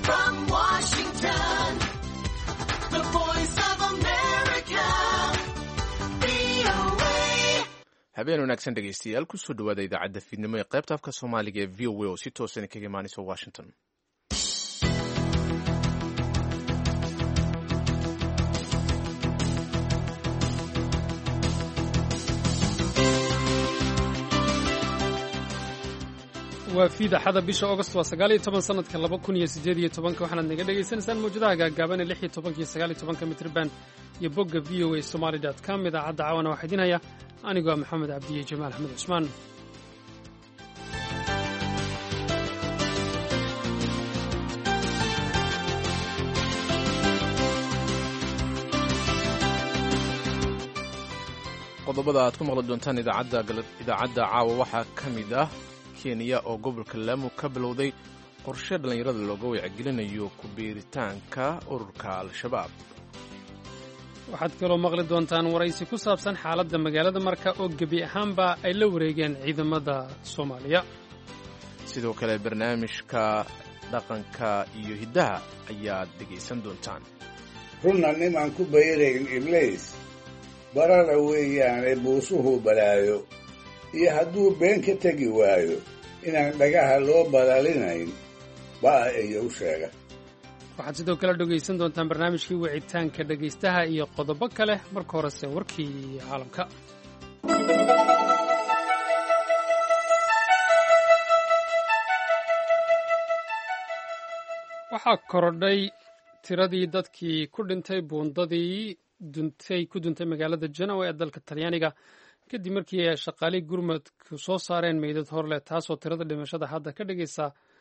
From Washington, the voice of America, VOA. habeen wanaagsan dhegaystayaal kusoo dhawaada idaacadda fiidnimo ee qaybta afka soomaaliga ee v o a oo si toosan kaga imaanaysa washington. waa fiidaxada bisha August waa 19 sanadka 2018 waxaad naga dhageysanaysaan mawjadaha gaagaaban ee 16 iyo 19 mitrban iyo bogga voasomali.com idaacadda caawana waxaa idin haya anigoo ah maxamed cabdiye jamaal axmed cusmaan. qodobada aad ku maqli doontaan idaacadda caawa waxaa ka mid ah kenya oo gobolka Lamu ka bilowday qorshe dhalinyarada looga wacyigelinayo ku biiritaanka ururka al-shabaab. waxaad kaloo maqli doontaan waraysi ku saabsan xaaladda magaalada Marka oo gebi ahaanba ay la wareegeen ciidamada Soomaaliya. sidoo kale barnaamijka dhaqanka iyo hiddaha ayaad dhegaysan doontaan. runna nimaan ku bayrayn ibliis barara weeyaane buusuhu balaayo iyo hadduu been ka tegi waayo inaan dhagaha loo balaalinayn baa iyo u sheega. waxaad sidoo kale dhegaysan doontaan barnaamijkii wicitaanka dhegaystaha iyo qodobo kale. marka horese warkii caalamka. waxaa korodhay tiradii dadkii ku dhintay buundadii ku duntay magaalada Genoa ee dalka Talyaaniga kadib markii ay shaqaalihii gurmadku soo saareen meydad horleh taasoo tirada dhimashada hadda ka dhigaysa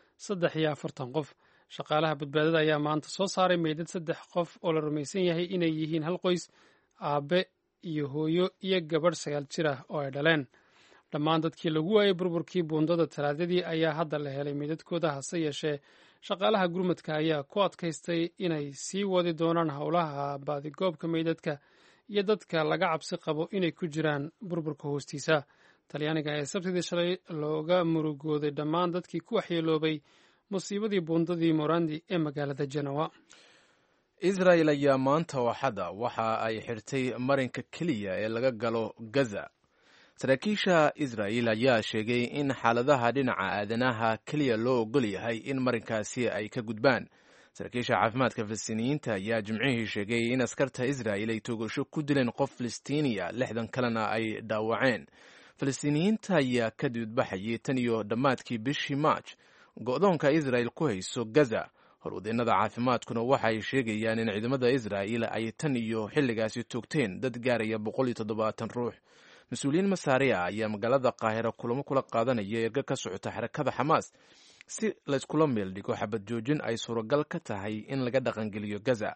43 qof. shaqaalaha badbaadada ayaa maanta soo saaray meydad 3 qof oo la rumaysan yahay inay yihiin hal qoys, aabe iyo hooyo iyo gabadh 9 jir ah oo ay dhaleen. dhammaan dadkii lagu waayay burburkii buundada Talaadadii ayaa hadda la helay meydadkooda, hase yeeshee shaqaalaha gurmadka ayaa ku adkaystay inay sii wadi doonaan howlaha baadigoobka meydadka iyo dadka laga cabsi qabo inay ku jiraan burburka hoostiisa. Talyaaniga ayaa sabtidii shalay looga murugooday dhammaan dadkii ku waxyeeloobay musiibadii buundadii Morandi ee magaalada Genoa. Israel ayaa maanta waxada waxa ay xirtay marinka keliya ee laga galo Gaza. saraakiisha Israel ayaa sheegay in xaaladaha dhinaca aadanaha keliya loo ogol yahay in marinkaasi ay ka gudbaan. saraakiisha caafimaadka Falastiiniyiinta ayaa jimcihii sheegay in askarta Israel ay toogasho ku dileen qof Falastiiniya, 60 kalena ay dhaawaceen. Falastiiniyiinta ayaa ka dibadbaxayay tan iyo dhammaadkii bishii March go'doonka Israel ku hayso Gaza. horwadeennada caafimaadkuna waxa ay sheegayaan in ciidamada Israel ay tan iyo xilligaasi toogteen dad gaaraya 170 ruux. mas-uuliyiin Masaari ah ayaa magaalada Qaahira kulamo kula qaadanaya erga ka socota xarakada Xamaas si la iskula meel dhigo xabad joojin ay suuragal ka tahay in laga dhaqangeliyo Gaza.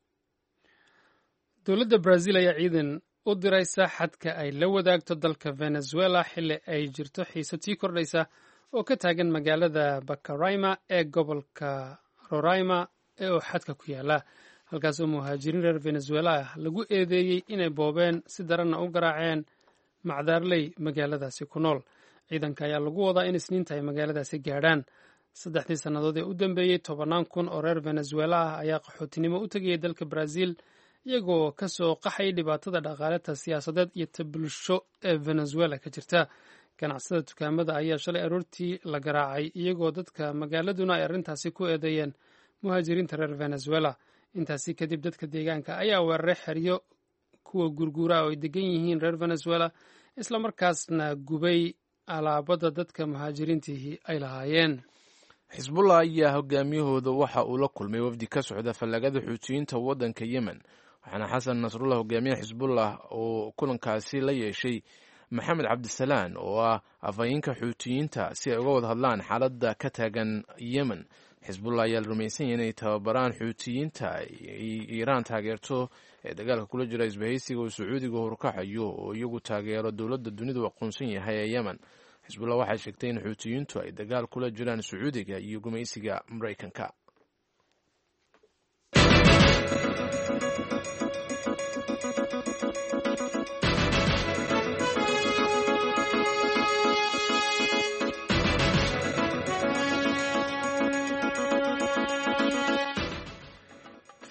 dowladda Brazil ayaa ciidan u diraysa xadka ay la wadaagto dalka Venezuela xilli ay jirto xiisad sii kordhaysa oo ka taagan magaalada Pacaraima ee gobolka Roraima oo xadka ku yaala, halkaas oo muhaajiriin reer Venezuela ah lagu eedeeyey inay boobeen si daranna u garaaceen macdaarley magaaladaasi ku nool. ciidanka ayaa lagu wadaa in Isniinta ay magaaladaasi gaadhaan. 3 sannadood ee u dambeeyey 10,000 oo reer Venezuela ah ayaa qaxootinimo u tegayay dalka Brazil iyagoo ka soo qaxay dhibaatada dhaqaaleed, siyaasadeed iyo bulsho ee Venezuela ka jirta. ganacsada dukaamada ayaa shalay aroortii la garaacay iyagoo dadka magaaladuna ay arrintaasi ku eedeeyeen muhaajiriinta reer Venezuela. intaasi kadib dadka deegaanka ayaa weeraray xeryo kuwa gurgura oo ay degan yihiin reer Venezuela, isla markaasna gubay alaabada dadka muhaajiriintii ay lahaayeen. Xisbullah ayaa hogaamiyahooda waxa uu la kulmay wafdi ka socda fallagada Xuutiyiinta waddanka Yemen, waxaana Xasan Nasrullah hogaamiyaha Xisbullah oo kulankaasi la yeeshay Maxamed Cabdisalaan oo ah afhayeenka Xuutiyiinta si ay uga wada hadlaan xaaladda ka taagan Yemen. Xisbullah ayaa la rumaysan yahay inay tababaraan Xuutiyiinta Iiraan taageerto ee dagaalka kula jira isbahaysiga oo Sacuudiga horkacayo oo iyagu taageero dowladda dunidu aqoonsan yahay ee Yemen. Xisbullah waxay sheegtay in Xuutiyiintu ay dagaal kula jiraan Sacuudiga iyo gumaysiga Mareykanka.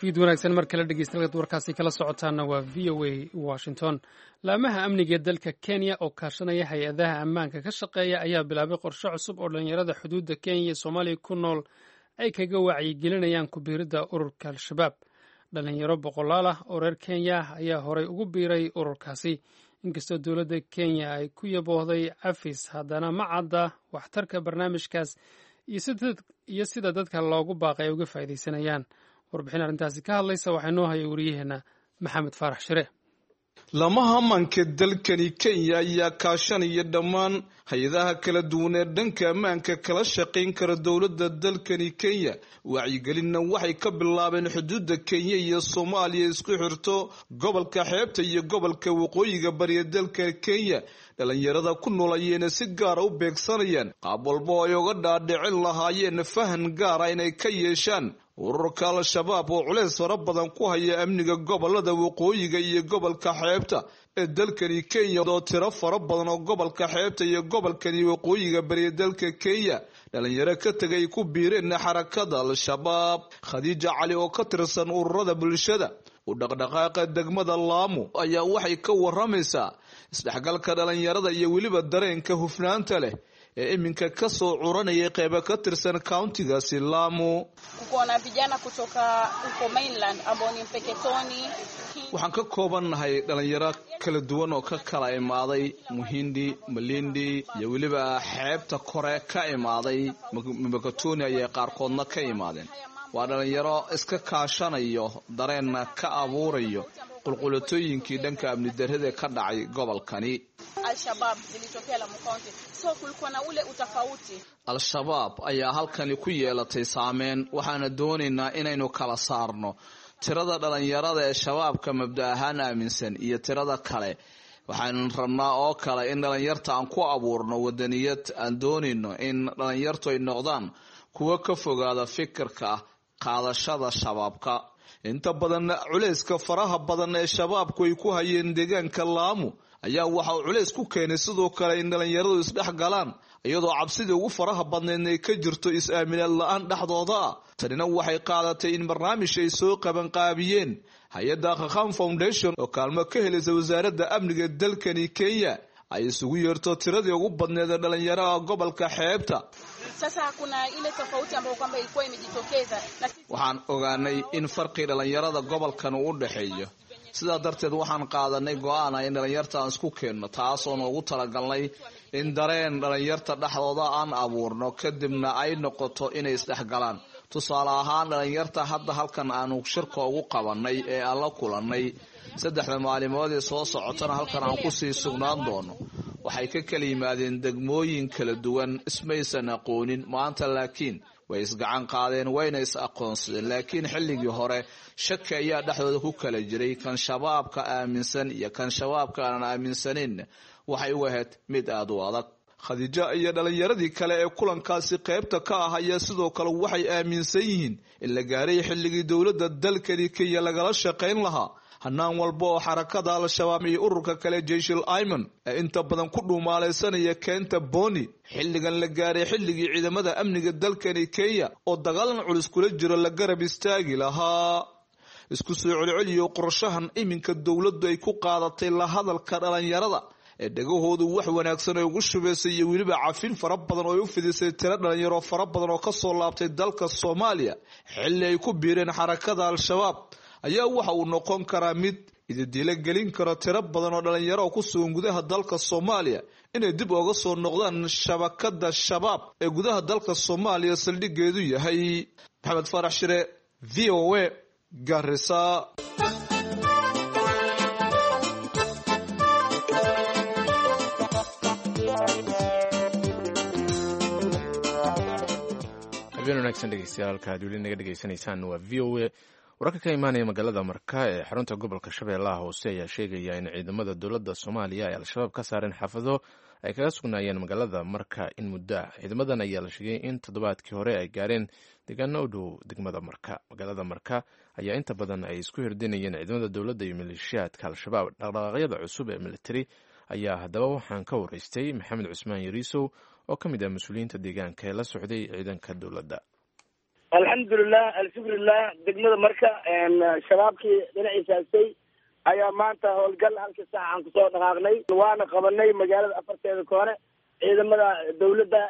fiid wanaagsan mar kale dhegeystayaal warkaasi kala socotaana waa v o a Washington. Laamaha amniga dalka Kenya oo kaashanaya hay-adaha ammaanka ka shaqeeya ayaa bilaabay qorshe cusub oo dhalinyarada xuduudda Kenya iyo Soomaaliya ku nool ay kaga wacyigelinayaan ku biirida ururka Al-Shabaab. Dhalinyaro boqolaal ah oo reer Kenya ayaa horay ugu biiray ururkaasi. Inkastoo dowladda Kenya ay ku yaboohday cafis, haddana ma cadda waxtarka barnaamijkaas iyo sida dadka loogu baaqay ay uga faa'iidaysanayaan. warbixin arrintaasi ka hadlaysa waxaa noo haya wariyaheena maxamed faarax shire. lamaha ammaanka dalkani Kenya ayaa kaashanaya dhammaan hay-adaha kala duwan ee dhanka ammaanka kala shaqayn kara dowladda dalkani Kenya. wacyigelinna waxay ka bilaabeen xuduudda Kenya iyo Soomaaliya isku xirto gobolka xeebta iyo gobolka waqooyiga bari ee dalka Kenya. dhalinyarada ku nool ayayna si gaar ah u beegsanayaan qaab walba oo ay uga dhaadhicin lahaayeen fahan gaar ah inay ka yeeshaan ururka Al-Shabaab oo culeys fara badan ku haya amniga gobolada waqooyiga iyo gobolka xeebta ee dalkani Kenya oo tiro fara badan oo gobolka xeebta iyo gobolkani waqooyiga bari ee dalka Kenya dhalinyaro ka tagay ku biireen xarakada Al-Shabaab. Khadija Cali oo ka tirsan ururada bulshada u dhaqdhaqaaqa degmada Lamu ayaa waxay ka waramaysaa isdhexgalka dhalinyarada iyo weliba dareenka hufnaanta leh ee iminka ka soo curanaya qayb ka tirsan countigaasi Lamu. Kuna vijana kutoka huko mainland ambao ni Mpeketoni. Waxaan ka koobanahay dhalinyaro kala duwan oo ka kala imaaday Muhindi, Malindi iyo weliba xeebta kore ka imaaday Mpeketoni ay qaarkoodna ka imaadeen. waa dhalinyaro iska kaashanayo dareenna ka abuurayo qulqulatooyinkii dhanka amni darrada ka dhacay gobolkani. Al-Shabaab zilitokea Lamu County, so kulikuwa na ule utafauti. Al-Shabaab ayaa halkani ku yeelatay saameyn, waxaana doonaynaa inaynu kala saarno tirada dhalinyarada ee shabaabka mabda ahaan aaminsan iyo tirada kale. waxaan rabnaa oo kale in dhalinyarta aan ku abuurno wadaniyad, aan doonayno in dhalinyartu ay noqdaan kuwa ka fogaada fikirka qaadashada shabaabka. inta badan culeyska faraha badan ee shabaabku ay ku hayeen deegaanka Lamu ayaa waxa uu culeys ku keenay sidoo kale in dhalinyaradu isdhex galaan iyadoo cabsida ugu faraha badneed ay ka jirto is-aaminaad la'aan dhexdooda. tanina waxay qaadatay in barnaamij ay soo qaban qaabiyeen hay'adda Khakham Foundation oo kaalmo ka helaysa wasaaradda amniga dalkani Kenya ay isugu yeerto tiradii ugu badneed ee dhalinyarada gobolka xeebta. Sasa kuna ile tofauti ambayo kwamba ilikuwa imejitokeza. waxaan ogaanay in farqi dhalinyarada gobolkan u dhaxeeyo, sidaa darteed waxaan qaadanay go'aan in dhalinyarta aan isku keenno, taas oo ugu talagalnay in dareen dhalinyarta dhexdooda aan abuurno kadibna ay noqoto inay isdhexgalaan. tusaale ahaan dhalinyarta hadda halkan aanu shirka ugu qabanay ee aan la kulanay 3 maalmood ee soo socotana halkan aan ku sii sugnaan doono. waxay ka kala yimaadeen degmooyin kala duwan, ismaysan aqoonin maanta, laakiin way isgacan qaadeen wayna is aqoonsadeen. laakiin xilligii hore shaki ayaa dhexdooda ku kala jiray, kan shabaabka aaminsan iyo kan shabaabka aan aaminsanayn. waxay u ahayd mid aad u adag. Khadija iyo dhalinyaradii kale ee kulankaasi qaybta ka ah ayaa sidoo kale waxay aaminsan yihiin in la gaaray xilligii dowladda dalkani Kenya lagala shaqayn lahaa hanaan walba oo xarakada Al-Shabaab iyo ururka kale Jayshul Ayman ee inta badan ku dhuumaalaysanaya keenta Boni. xilligan la gaaray xilligii ciidamada amniga dalkani Kenya oo dagaalan culus kula jiro la garab istaagi lahaa. isku soo celceliyo qorshahan iminka dowladdu ay ku qaadatay la hadalka dhalinyarada ee dhagahoodu wax wanaagsan ay ugu shubaysay iyo weliba cafin fara badan oo ay u fidisay tiro dhalinyaro fara badan oo ka soo laabtay dalka Soomaaliya xilli ay ku biireen xarakada Al-Shabaab ayaa waxa uu noqon karaa mid idil gelin kara tiro badan oo dhalinyaro ku sugan gudaha dalka Soomaaliya inay dib uga soo noqdaan shabakada shabaab ee gudaha dalka Soomaaliya saldhigeedu yahay. Maxamed Faarax Shire, VOA, Garissa. habeen wanaagsan dhegeystayaal, halka aad weli naga dhegeysanaysaan waa VOA. wararka ka imaanaya magaalada Marka ee xarunta gobolka Shabeellaha Hoose ayaa sheegaya in ciidamada dowladda Soomaaliya ay Al-Shabaab ka saareen xaafado ay kaga sugnaayeen magaalada Marka in muddo ah. ciidamadan ayaa la sheegay in toddobaadkii hore ay gaareen deegaano u dhow degmada Marka. magaalada Marka ayaa inta badan ay isku hirdinayeen ciidamada dowladda iyo maleeshiyaadka Al-Shabaab. dhaqdhaqaaqyada cusub ee military ayaa haddaba waxaan ka waraystay Maxamed Cusmaan Yariisow oo ka mid ah mas-uuliyiinta deegaanka ee la socday ciidanka dowladda. alxamdulilah alshukrilah degmada marka shabaabkii dhinaciisa haystay ayaa maanta howlgal halkii saac aan kusoo dhaqaaqnay waana qabanay magaalada afarteeda koone ciidamada dawladda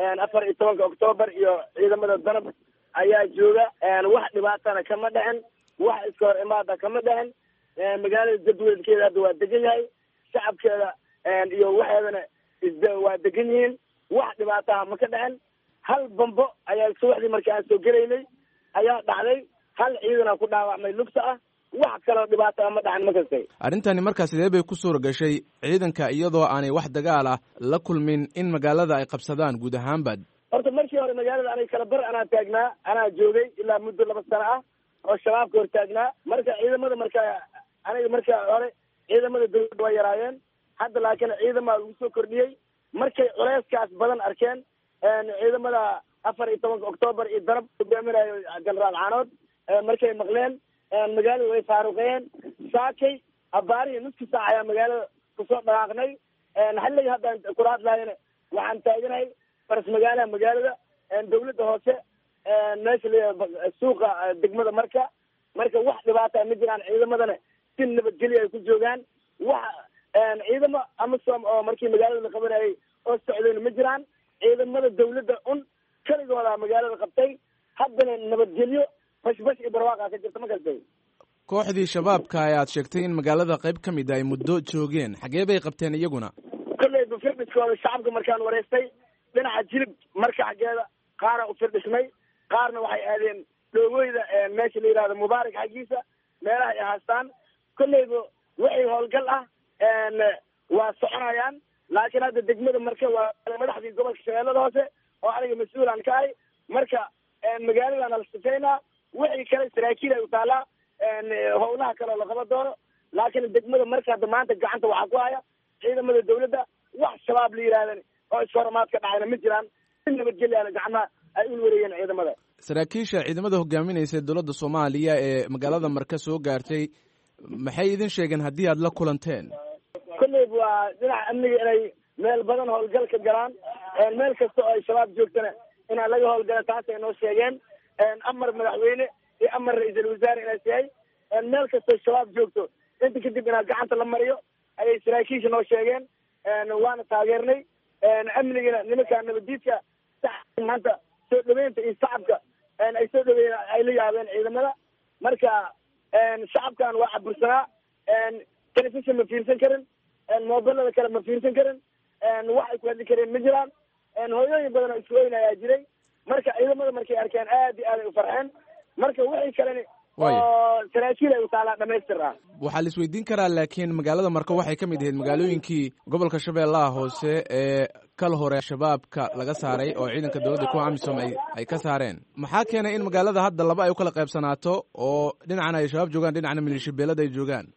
14 Oktoobar iyo ciidamada danab ayaa jooga wax dhibaatana kama dhicin wax iska hor imaada kama dhicin magaalada jadwalkeeda hadda waa degan yahay shacabkeeda iyo waxeedana waa degan yihiin wax dhibaataha ma ka dhicin hal bambo ayaa subaxdii markii aan soo gelaynay ayaa dhacday hal ciidana ku dhaawacmay lugta ah wax kaloo dhibaato ma dhacin ma kastay arrintani markaa sidee bay ku suura gashay ciidanka iyadoo aanay wax dagaal ah la kulmin in magaalada ay qabsadaan guud ahaanba horta markii hore magaalada anay kala bar anaa taagnaa anaa joogay ilaa muddo 2 sano ah oo shabaabka hor taagnaa marka ciidamada aniga markaa hore ciidamada dawladda waa yaraayeen hadda laakiin ciidamada lagu soo kordhiyey markay culeyskaas badan arkeen ciidamada 14 Oktoobar iyo darab hogaaminayo generaal caanood markay maqleen magaalada way faaruqeen saakay abaariyo nuski saac ayaa magaalada kusoo dhaqaaqnay xilliga haddaan kula hadlaayana waxaan taaganahay faras magaalada dawladda hoose meesha suuqa degmada marka wax dhibaata ma jiraan ciidamadana si nabadgelyo ay ku joogaan wax ciidamo amisom oo markii magaalada la qabanayay oo socdeen ma jiraan ciidamada dawladda kaligooda magaalada qabtay haddana nabadgelyo bashbash iyo barwaaqa ka jirta ma kastay kooxdii shabaabka ayaad sheegtay in magaalada qayb ka mid ay muddo joogeen xagee bay qabteen iyaguna kolley firdhiskooda shacabka markaan wareystay dhinaca jilib marka xaggeeda qaara u firdhisnay qaarna waxay aadeen dhoogooyda meesha la yidhahdo mubaarak xaggiisa meelaha ay haastaan kolleyba wixii howlgal ah waa soconayaan laakiin hadda degmada marka waa madaxdii gobolka shabeellada hoose oo aniga mas-uulaan ka ahay marka magaaladana la sifaynaa wixii kale saraakiil ay u taalaa howlaha kale oo la qaban doono laakiin degmada marka hadda maanta gacanta waxaa ku haya ciidamada dawladda wax shabaab la yidhaahdan oo ishoramaad ka dhacayna ma jiraan si nabadgelyaana gacmaha ay u wareeyeen ciidamada saraakiisha ciidamada hogaaminaysa dowladda Soomaaliya ee magaalada marka soo gaartay maxay idin sheegeen haddii aad la kulanteen kolley waa dhinaca amniga inay meel badan howlgal ka galaan meel kasta oo ay shabaab joogtana inaa laga howlgala taas ay noo sheegeen amar madaxweyne iyo amar ra-iisul wasaare inaas yahay meel kastoo shabaab joogto inta kadib inaa gacanta la mariyo ayay saraakiisha noo sheegeen waana taageernay amnigana nimankaa nabadiidka maanta soo dhaweynta iyo shacabka ay soo dhaweyn ay la yaabeen ciidamada marka shacabkan waa cabursanaa telefishon ma fiirsan karin mobilada kale ma fiirsan karin wax ay ku hadli kareen ma jiraan hooyooyin badan oo isweyn ayaa jiray marka ciidamada markay arkeen aad iyo aad ay u farxeen marka wixii kaleni oo saraakiil ay u taalaa dhamaystir ah waxaa la isweydiin karaa laakiin magaalada marka waxay ka mid ahayd magaalooyinkii gobolka shabeellaha hoose ee kal hore shabaabka laga saaray oo ciidanka dowladda kuwa amisom ay ka saareen maxaa keenay in magaalada hadda laba ay u kala qaybsanaato oo dhinacana ay shabaab joogaan dhinacna maleeshiyabeelada ay joogaan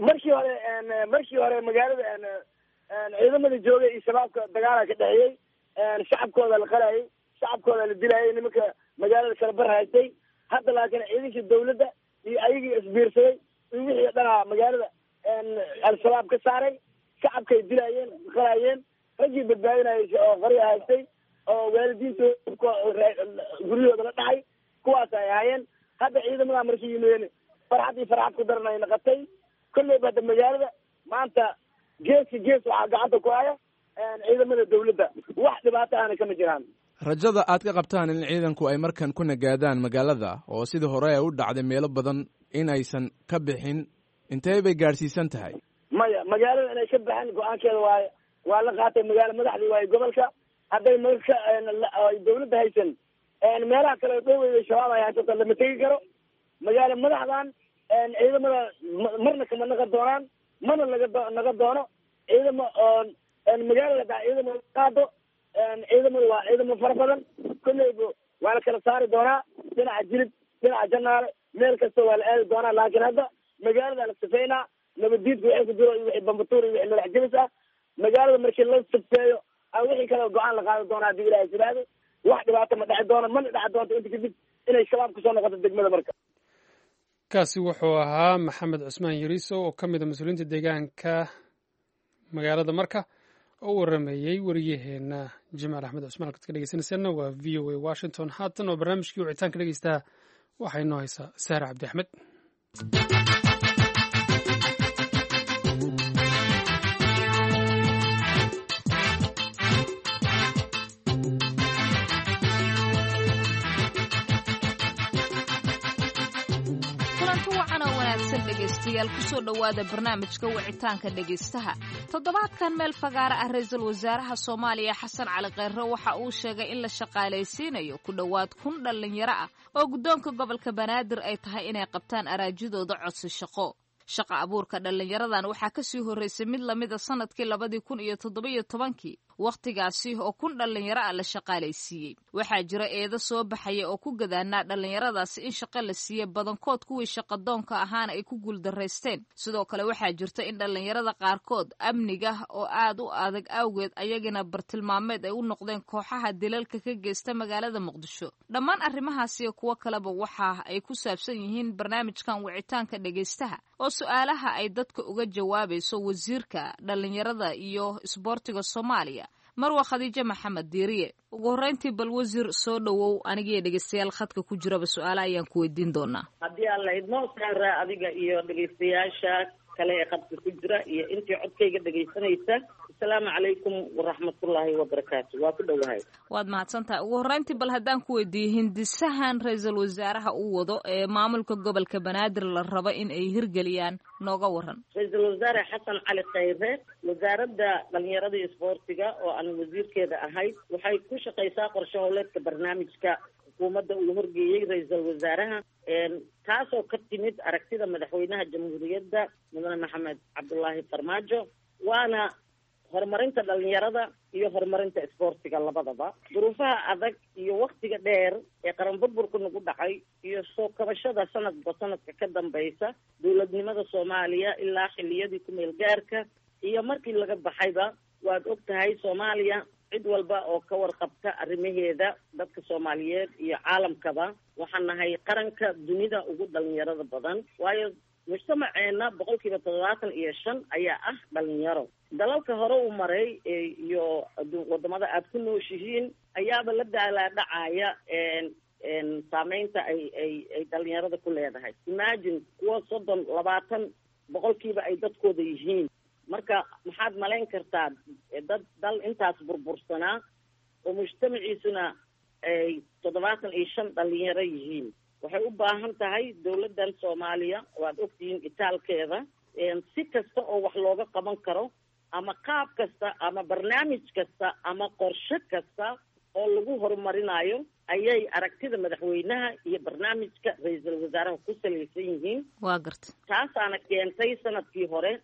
markii hore magaalada ciidamada joogay iyo shabaabka dagaala ka dhexeeyey shacabkooda la qarayay shacabkooda la dilayay nimanka magaalada kala bar haystay hadda laakiin ciidankii dawladda iyo ayagii isbiirsaday iyo wixii dhanaa magaalada al-shabaab ka saaray shacabkay dilayeen qarayeen raggii badbaadinayay oo qarya haystay oo waalidiintooda guryahooda la dhacay kuwaas ay ahaayeen hadda ciidamada markay yimideen farxad iyo farxad ku daran ay naqatay kolleyba hadda magaalada maanta geeska gees waxaa gacanta ku haya ciidamada dawladda wax dhibaato ahna kama jiraan rajada aad ka qabtaan in ciidanku ay markan ku nagaadaan magaalada oo sidii hore ay u dhacday meelo badan in aysan ka bixin intee bay gaadhsiisan tahay maya magaalada inay ka baxeen go-aankeeda waa la qaatay magaalo madaxdii waayo gobolka hadday marka ay dawladda haysan meelaha kale dhowey shabaab ay haysato lama tegi karo magaalo madaxdan ciidamada marna kama naqa doonaan mana naga doono ciidamo oo magaalada daa ciidamo qaado ciidamada waa ciidamo fara badan kolleyba waa la kala saari doonaa dhinaca jilib dhinaca janaale meel kasta waa la aadi doonaa laakiin hadda magaalada la sifeynaa nabadiidka wixii ku jiro iyo wixii bambatuur iyo wixii madax jabis ah magaalada markii la sifeeyo wixii kale go-aan la qaadi doonaa haddii ilaahay sidaado wax dhibaato ma dheci doono mana dheci doonto inta kadib inay shabaab kusoo noqoto degmada marka kaasi wuxuu ahaa maxamed cusmaan yariiso oo ka mid a mas-uuliyiinta deegaanka magaalada marka oo warameeyey wariyaheena jamaal axmed cusmaan halkaad ka dhegeysanaysaanna waa v o a washington haatan oo barnaamijkii wicitaanka dhegeystaa waxaa inoo haysaa saare cabdi axmed. dhegeystayaal kusoo dhowaada barnaamijka wicitaanka dhegeystaha. toddobaadkan meel fagaara ah ra-iisul wasaaraha soomaaliya xasan cali kheyre waxa uu sheegay in la shaqaalaysiinayo ku dhowaad 1,000 dhallinyaro ah oo guddoonka gobolka banaadir ay tahay inay qabtaan araajidooda codsi shaqo. shaqa abuurka dhallinyaradan waxaa kasii horreysay mid lamida sanadkii 2017 wakhtigaasi oo 1,000 dhallinyaro ah la shaqaalaysiiyey. waxaa jira eedo soo baxaya oo ku gadaanaa dhallinyaradaasi in shaqo la siiye badankood kuwii shaqadoonka ahaana ay ku guuldaraysteen. sidoo kale waxaa jirta in dhallinyarada qaarkood amniga oo aad u adag awgeed ayagina bartilmaameed ay u noqdeen kooxaha dilalka ka geysta magaalada muqdisho. dhammaan arrimahaasi iyo kuwo kaleba waxa ay ku saabsan yihiin barnaamijkan wicitaanka dhegeystaha oo su-aalaha ay dadka uga jawaabayso wasiirka dhallinyarada iyo isboortiga Soomaaliya Marwa Khadiija Maxamed Diiriye. ugu horreyntii bal wasiir soo dhawow, aniga dhegeystayaal khadka ku jiraba su'aalo ayaan ku weydiin doonaa. haddii alla idmo saara adiga iyo dhegeystayaasha kale ee khadka ku jira iyo intii codkayga dhegeysanaysa, assalaamu calaykum waraxmatullaahi wabarakaatu. waa ku dhowahay. waad mahadsantahay. ugu horreyntii bal haddaan ku weydiiyo hindisahan ra-iisul wasaaraha uu wado ee maamulka gobolka banaadir la rabo in ay hirgeliyaan nooga waran. ra-iisul wasaare xasan cali kheyre, wasaaradda dhalinyarada iyo isboortiga oo aan wasiirkeeda ahay, waxay ku shaqaysaa qorshe howleedka barnaamijka xukuumadda uu horgeeyey ra-iisul wasaaraha, taasoo ka timid aragtida madaxweynaha jamhuuriyadda mudane maxamed cabdulaahi farmaajo, waana horumarinta dhalinyarada iyo horumarinta isboortiga labadaba. duruufaha adag iyo waktiga dheer ee qaran burburka nagu dhacay iyo soo kabashada sanadba sanadka ka dambaysa dowladnimada Soomaaliya ilaa xilliyadii ku meel gaarka iyo markii laga baxayba, waad og tahay Soomaaliya cid walba oo ka warqabta arrimaheeda, dadka Soomaaliyeed iyo caalamkaba, waxaan nahay qaranka dunida ugu dhalinyarada badan, waayo mujtamaceena 75% ayaa ah dhalinyaro. dalalka hore u maray iyo wadamada aad ku nooshihiin ayaaba la daalaadhacaya saameynta ay dhalinyarada ku leedahay. imagine kuwa 30-20% ay dadkooda yihiin. marka maxaad malayn kartaa dal intaas burbursanaa oo mujtamaciisuna ay 75 dhalinyaro yihiin. waxay u baahan tahay dowladdan Soomaaliya, waad ogtihiin itaalkeeda, si kasta oo wax looga qaban karo ama qaab kasta ama barnaamij kasta ama qorshe kasta oo lagu horumarinayo ayay aragtida madaxweynaha iyo barnaamijka ra-iisul wasaaraha ku salaysan yihiin. waa garta. taasaana keentay sanadkii hore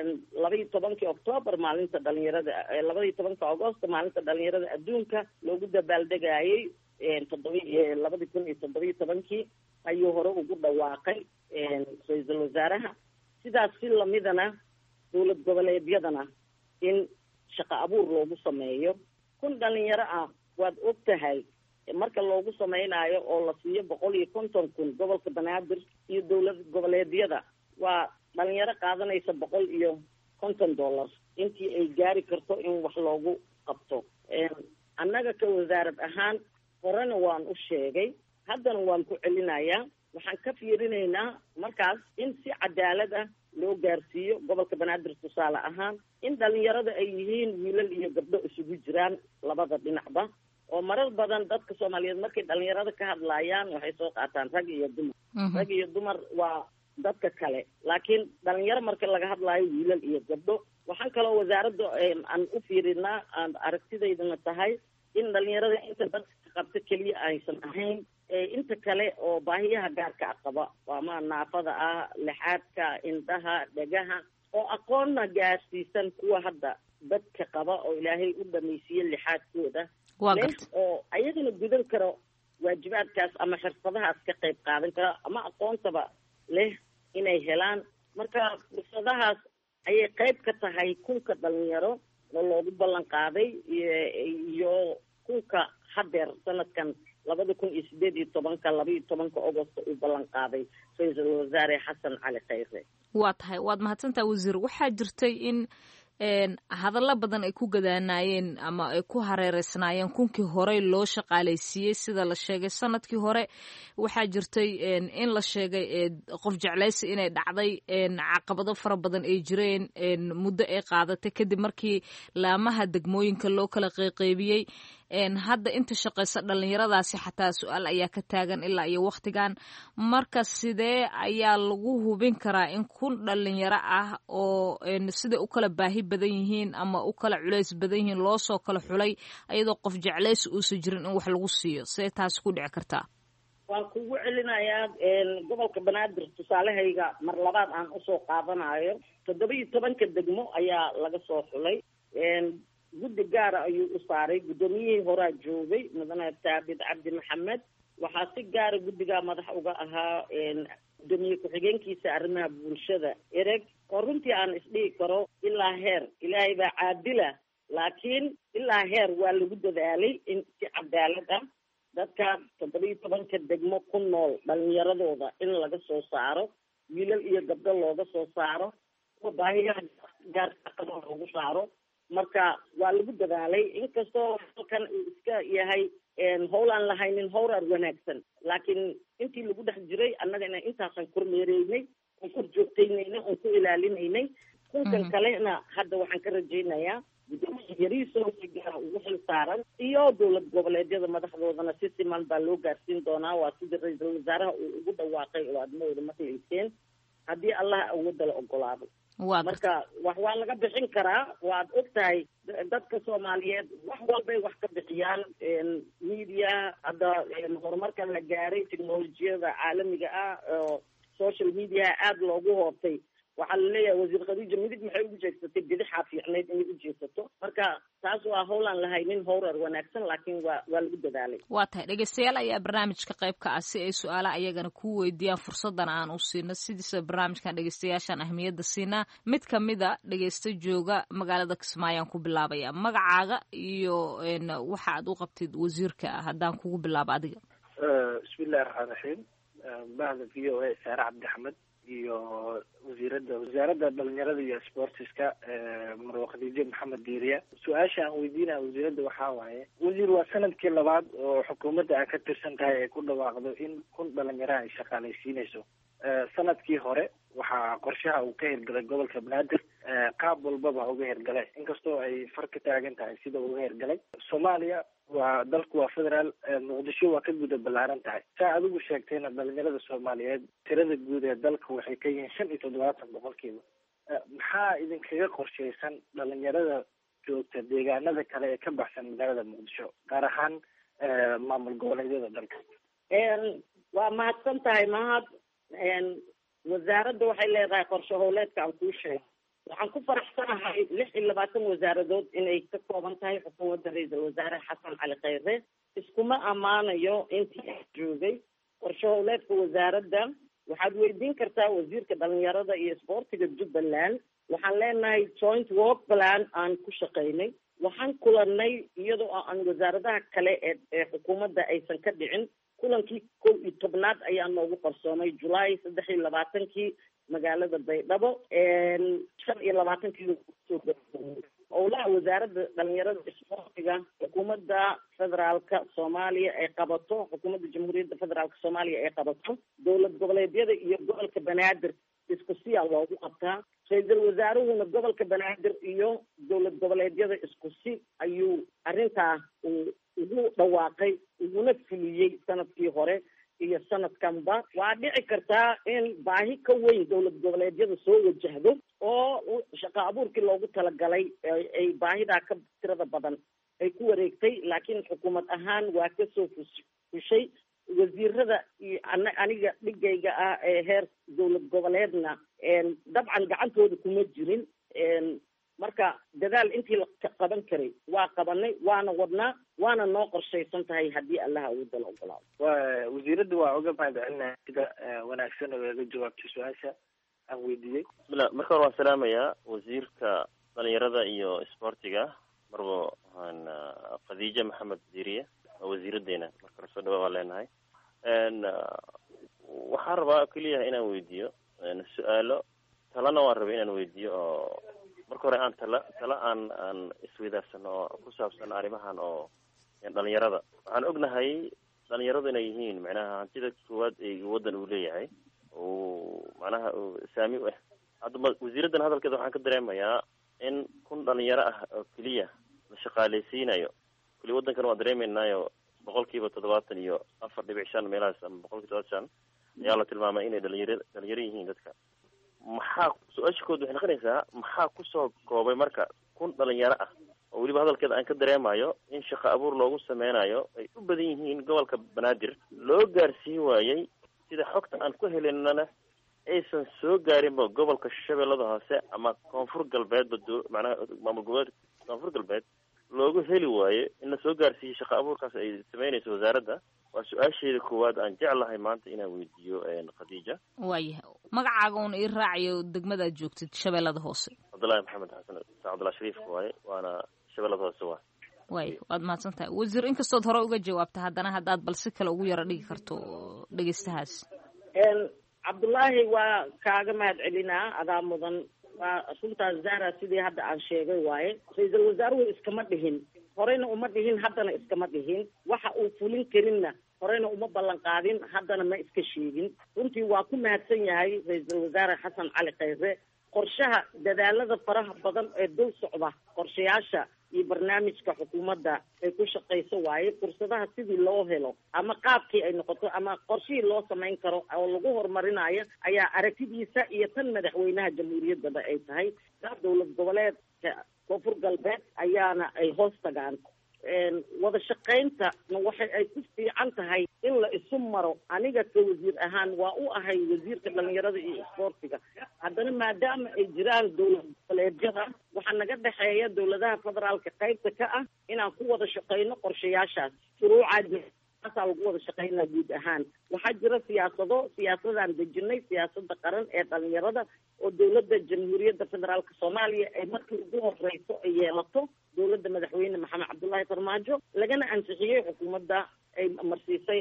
12 Oktoobar maalinta dhalinyarada, 12 Agoosto maalinta dhalinyarada adduunka loogu dabaaldegayay 2017 ayuu hore ugu dhawaaqay ra-iisul wasaaraha. sidaas si lamidana dowlad goboleedyadana in shaqo abuur loogu sameeyo 1,000 dhalinyaro ah. waad og tahay marka loogu samaynayo oo la siiyo 150,000 gobolka banaadir iyo dowlad goboleedyada, waa dhalinyaro qaadanaysa $150 intii ay gaari karto in wax loogu qabto. annaga ka wasaarad ahaan horena waan u sheegay, haddana waan ku celinayaa, waxaan ka fiirinaynaa markaas in si cadaalad ah loo gaarsiiyo gobolka banaadir. tusaale ahaan in dhalinyarada ay yihiin wiilal iyo gabdho isugu jiraan labada dhinacba, oo marar badan dadka Soomaaliyeed markay dhalinyarada ka hadlayaan waxay soo qaataan rag iyo dumar. rag iyo dumar waa dadka kale, laakiin dhalinyaro marka laga hadlaayo wiilal iyo gabdho. waxaan kaloo wasaaradda aan u fiirinaa, aan aragtidaydana tahay in dhalinyarada inta dadka qabta keliya aysan ahayn, inta kale oo baahiyaha gaarka qaba, ama naafada ah, lixaadka, indhaha, dhagaha, oo aqoonna gaarsiisan kuwa hadda dadka qaba oo ilaahay u dhamaysiiyey lixaadkooda leh, oo ayagana gudan karo waajibaadkaas ama xirfadahaas ka qayb qaadan kara ama aqoontaba leh inay helaan. marka fursadahaas ayay qayb ka tahay 1,000 dhalinyaro oo loogu ballan qaaday iyo 1,000 hadeer sanadkan 2018 Agosto uu ballan qaaday ra-iisul wasaare xasan cali kheyre. waa tahay, waad mahadsantahay wasiir. waxaa jirtay in hadallo badan ay ku gadaanayeen ama ay ku hareereysnaayeen kunkii horey loo shaqaalaysiiyey sida la sheegay sanadkii hore waxaa jirtay in la sheegay qof jeclaysi inay dhacday caqabado fara badan ay jireen muddo ay qaadatay kadib markii laamaha degmooyinka loo kala qeyqeybiyey hadda inta shaqaysa dhalinyaradaasi xataa su-aal ayaa ka taagan ilaa iyo waktigan marka sidee ayaa lagu hubin karaa in kun dhalinyaro ah oo siday u kala baahi badan yihiin ama u kala culays badan yihiin loo soo kala xulay ayadoo qof jeclaysi uusan jirin in wax lagu siiyo see taasi ku dhici kartaa waan kugu celinayaa gobolka banaadir tusaalehayga mar labaad aan usoo qaadanayo 17 degmo ayaa laga soo xulay guddi gaara ayuu u saaray guddoomiyihii horaa joogay mudane taabid cabdi maxamed waxaa si gaara guddigaa madax uga ahaa gudoomiye ku-xigeenkiisa arrimaha bulshada ereg oo runtii aan isdhihi karo ilaa heer ilaahay baa caadila laakiin ilaa heer waa lagu dadaalay in si cadaalad ah dadka 17 degmo ku nool dhalinyaradooda in laga soo saaro wiilal iyo gabdho looga soo saaro kuwa baahiyaha gaarka qaba loogu saaro marka waa lagu dadaalay inkastoo halkan uu iska yahay howl aan lahaynin howrar wanaagsan laakiin intii lagu dhex jiray annagana intaasan kormeereynay oon kor joogtaynaynay oon ku ilaalinaynay kunkan kalena hadda waxaan ka rajaynayaa gudoomiye yariisoo si gaara ugu xil saaran iyo dowlad goboleedyada madaxdoodana si siman baa loo gaarsiin doonaa waa sidii ra-iisul wasaaraha uu ugu dhawaaqay oo aad mawada maqlayseen haddii allah awoodda la ogolaado marka wax waa laga bixin karaa waad og tahay dadka soomaaliyeed wax walbay wax ka bixiyaan media hadda horumarkan la gaaray technolojiyada caalamiga ah oo social media aada loogu hoobtay waxaa laleeyahay wasiir khadiija midig maxay ugu jeegsatay bidixaa fiicnayd inay u jeesato marka taas waa howlaan lahaynin howrar wanaagsan laakiin waa lagu dadaalay waa tahay dhegeystayaal ayaa barnaamijka qayb ka ah si ay su-aalaha ayagana ku weydiiyaan fursadan aan u siino sidiisa barnaamijkan dhegeystayaashaan ahmiyadda siinaa mid kamida dhegeysta jooga magaalada kismaayaan ku bilaabaya magacaaga iyo waxa aad u qabtid wasiirka haddaan kugu bilaabo adiga bismillahi raxmaan raxiim bahda v o a saare cabdi axmed iyo wasaaradda dhalinyarada iyo sportiska marwa khadiijo maxamed diiriya su-aasha aan weydiinaya wasiiradda waxaa waaye wasiir waa sanadkii labaad oo xukuumadda aad ka tirsan tahay ay ku dhawaaqdo in kun dhalinyaraha ay shaqaalaysiinayso sanadkii hore waxaa qorshaha uu ka hirgalay gobolka banaadir qaab walbaba uga hirgalay inkastoo ay far ka taagan tahay sida uga hirgalay soomaaliya waa dalku waa federaal muqdisho waa ka guda ballaaran tahay saa adigu sheegtayna dhalinyarada soomaaliyeed tirada guud ee dalka waxay ka yihiin 75% maxaa idinkaga qorshaysan dhalinyarada joogta deegaanada kale ee ka baxsan magaalada muqdisho gaar ahaan maamul goboleedyada dalka waa mahadsan tahay mahad wasaaradda waxay leedahay qorshe howleedka aan kuu sheegay waxaan ku faraxsanahay 26 wasaaradood inay ka kooban tahay xukuumadda ra-iisul wasaare xasan cali khayre iskuma ammaanayo intii joogay qorshe howleedka wasaaradda waxaad weydiin kartaa wasiirka dhalinyarada iyo isboortiga jubbaland waxaan leenahay joint work plan aan ku shaqaynay waxaan kulanay iyadoo aan wasaaradaha kale ee xukuumadda aysan ka dhicin kulankii 11aad ayaa noogu qarsoomay July 23 magaalada Baydhabo 25 howlaha wasaaradda dhalinyarada isboortiga xukuumadda federaalka Soomaaliya ay qabato xukuumadda jamhuuriyadda federaalka Soomaaliya ay qabato dowlad goboleedyada iyo gobolka banaadir isku si loogu qabtaa ra-iisul wasaaruhuna gobolka banaadir iyo dowlad goboleedyada isku si ayuu arrintaa ugu dhawaaqay uguna fuliyey sanadkii hore iyo sanadkanba waa dhici kartaa in baahi ka weyn dowlad goboleedyada soo wajahdo oo shaqo abuurkii loogu talagalay ay baahidaa ka tirada badan ay ku wareegtay laakiin xukuumad ahaan waa kasoo fushay wasiirada iyo aniga dhigayga ah ee heer dowlad goboleedna dabcan gacantooda kuma jirin marka dadaal intii la qaban karay waa qabanay waana wadnaa waana noo qorshaysan tahay haddii allaha awoodda la ogolaado wasiiradda waa uga mahadcelinaya sida wanaagsan oo iga jawaabtay su-aasha aan weydiiyey bismillah marka hore waan salaamayaa wasiirka dhalinyarada iyo isboortiga marbo khadiija maxamed diiriye wasiiradeena marka hore soo dhawaa waan leenahay waxaan rabaa keliya inaan weydiiyo su-aalo talana waan rabay inaan weydiiyo oo marka hore aan tala aan isweydaarsan oo ku saabsan arrimahan oo dhalinyarada. waxaan ognahay dhalinyaradu inay yihiin macnaha hantida koowaad ee waddan uu leeyahay oo macnaha saami u ah. hadda wasiiraddan hadalkeeda waxaan ka dareemayaa in 1,000 dhalinyaro ah oo keliya la shaqaaleysiinayo. kuli waddankan waa dareemeynaayo 74.5 meelahaas ama 75 ayaa la tilmaamay inay dhalinyaro yihiin dadka. maxaa su-aashakooda waxay noqonaysaa maxaa kusoo koobay marka 1,000 dhalinyaro ah oo weliba hadalkeeda aan ka dareemayo in shaqo abuur loogu sameynayo ay u badan yihiin gobolka banaadir loo gaarsiin waayey sida xogta aan ku helaynana aysan soo gaarinba gobolka shabeellada hoose ama koonfur galbeedba macnaha maamul goboleedka koonfur galbeed loogu heli waayo in la soo gaarsiiyey shaqo abuurkaas ay sameynayso wasaaradda. waa su-aasheeda koowaad aan jeclahay maanta inaan weydiiyo khadiija. waayahay magacaaga uun ii raacayo degmadaad joogtid shabeellada hoose. cabdullaahi maxamed xasan cabdullahi shariif waaye waana shabeellada hoose waa. waay waad mahadsan tahay wasiir. inkastood hore uga jawaabta haddana haddaad bal si kale ugu yaro dhigi karto dhegeystahaas. cabdullaahi waa kaaga mahad celinaa adaa mudan. waa runtaas zahra sidii hadda aan sheegay waaye ra-iisul wasaaruhu iskama dhihin horeyna uma dhihin haddana iskama dhihin waxa uu fulin karinna horeyna uma ballan qaadin haddana ma iska sheegin. runtii waa ku mahadsan yahay ra-iisul wasaare xasan cali khayre qorshaha dadaalada faraha badan ee dul socda qorshayaasha iyo barnaamijka xukuumadda ay ku shaqayso waaye fursadaha sidii loo helo ama qaabkii ay noqoto ama qorshihii loo samayn karo oo lagu horumarinayo ayaa aragtidiisa iyo tan madaxweynaha jamhuuriyaddaba ay tahay. dowlad goboleedka koonfur galbeed ayaana ay hoos tagaan. wada shaqayntana waxa ay ku fiican tahay in la isu maro. aniga ka wasiir ahaan waa u ahay wasiirka dhalinyarada iyo isboortiga. haddana maadaama ay jiraan dowlad goboleedyada waxaa naga dhexeeya dowladaha federaalka qaybta ka ah inaan ku wada shaqayno qorshayaashaas. shuruucaasaa lagu wada shaqaynaa guud ahaan. waxaa jira siyaasadaan dejinay siyaasada qaran ee dhalinyarada oo dowladda jamhuuriyadda federaalka soomaaliya ay markii ugu horeyso ay yeelato dowladda madaxweyne maxamed cabdullaahi farmaajo lagana ansixiyey xukuumadda ay marsiisay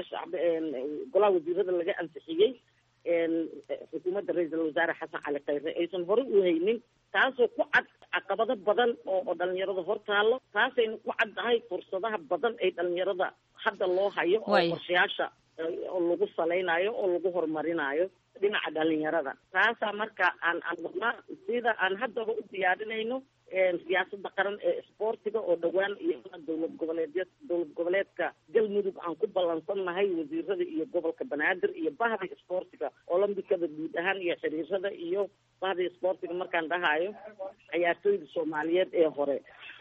golaha wasiirada laga ansixiyey xukuumadda ra-iisul wasaare xasan cali khayre aysan horey u haynin. taasoo ku cad caqabado badan oo dhalinyarada hor taalo. taasayna ku cad tahay fursadaha badan ay dhalinyarada hadda loo hayo oo qorshayaasha oo lagu salaynayo oo lagu horumarinayo dhinaca dhalinyarada. taasaa marka aan wadnaa sida aan haddaba u diyaarinayno siyaasada qaran ee isboortiga oo dhowaan iyo dowlad goboleedka galmudug aan ku ballansannahay wasiirada iyo gobolka banaadir iyo bahda isboortiga olombikada guud ahaan iyo xiriirada iyo bahda isboortiga markaan dhahayo ciyaartooyda soomaaliyeed ee hore.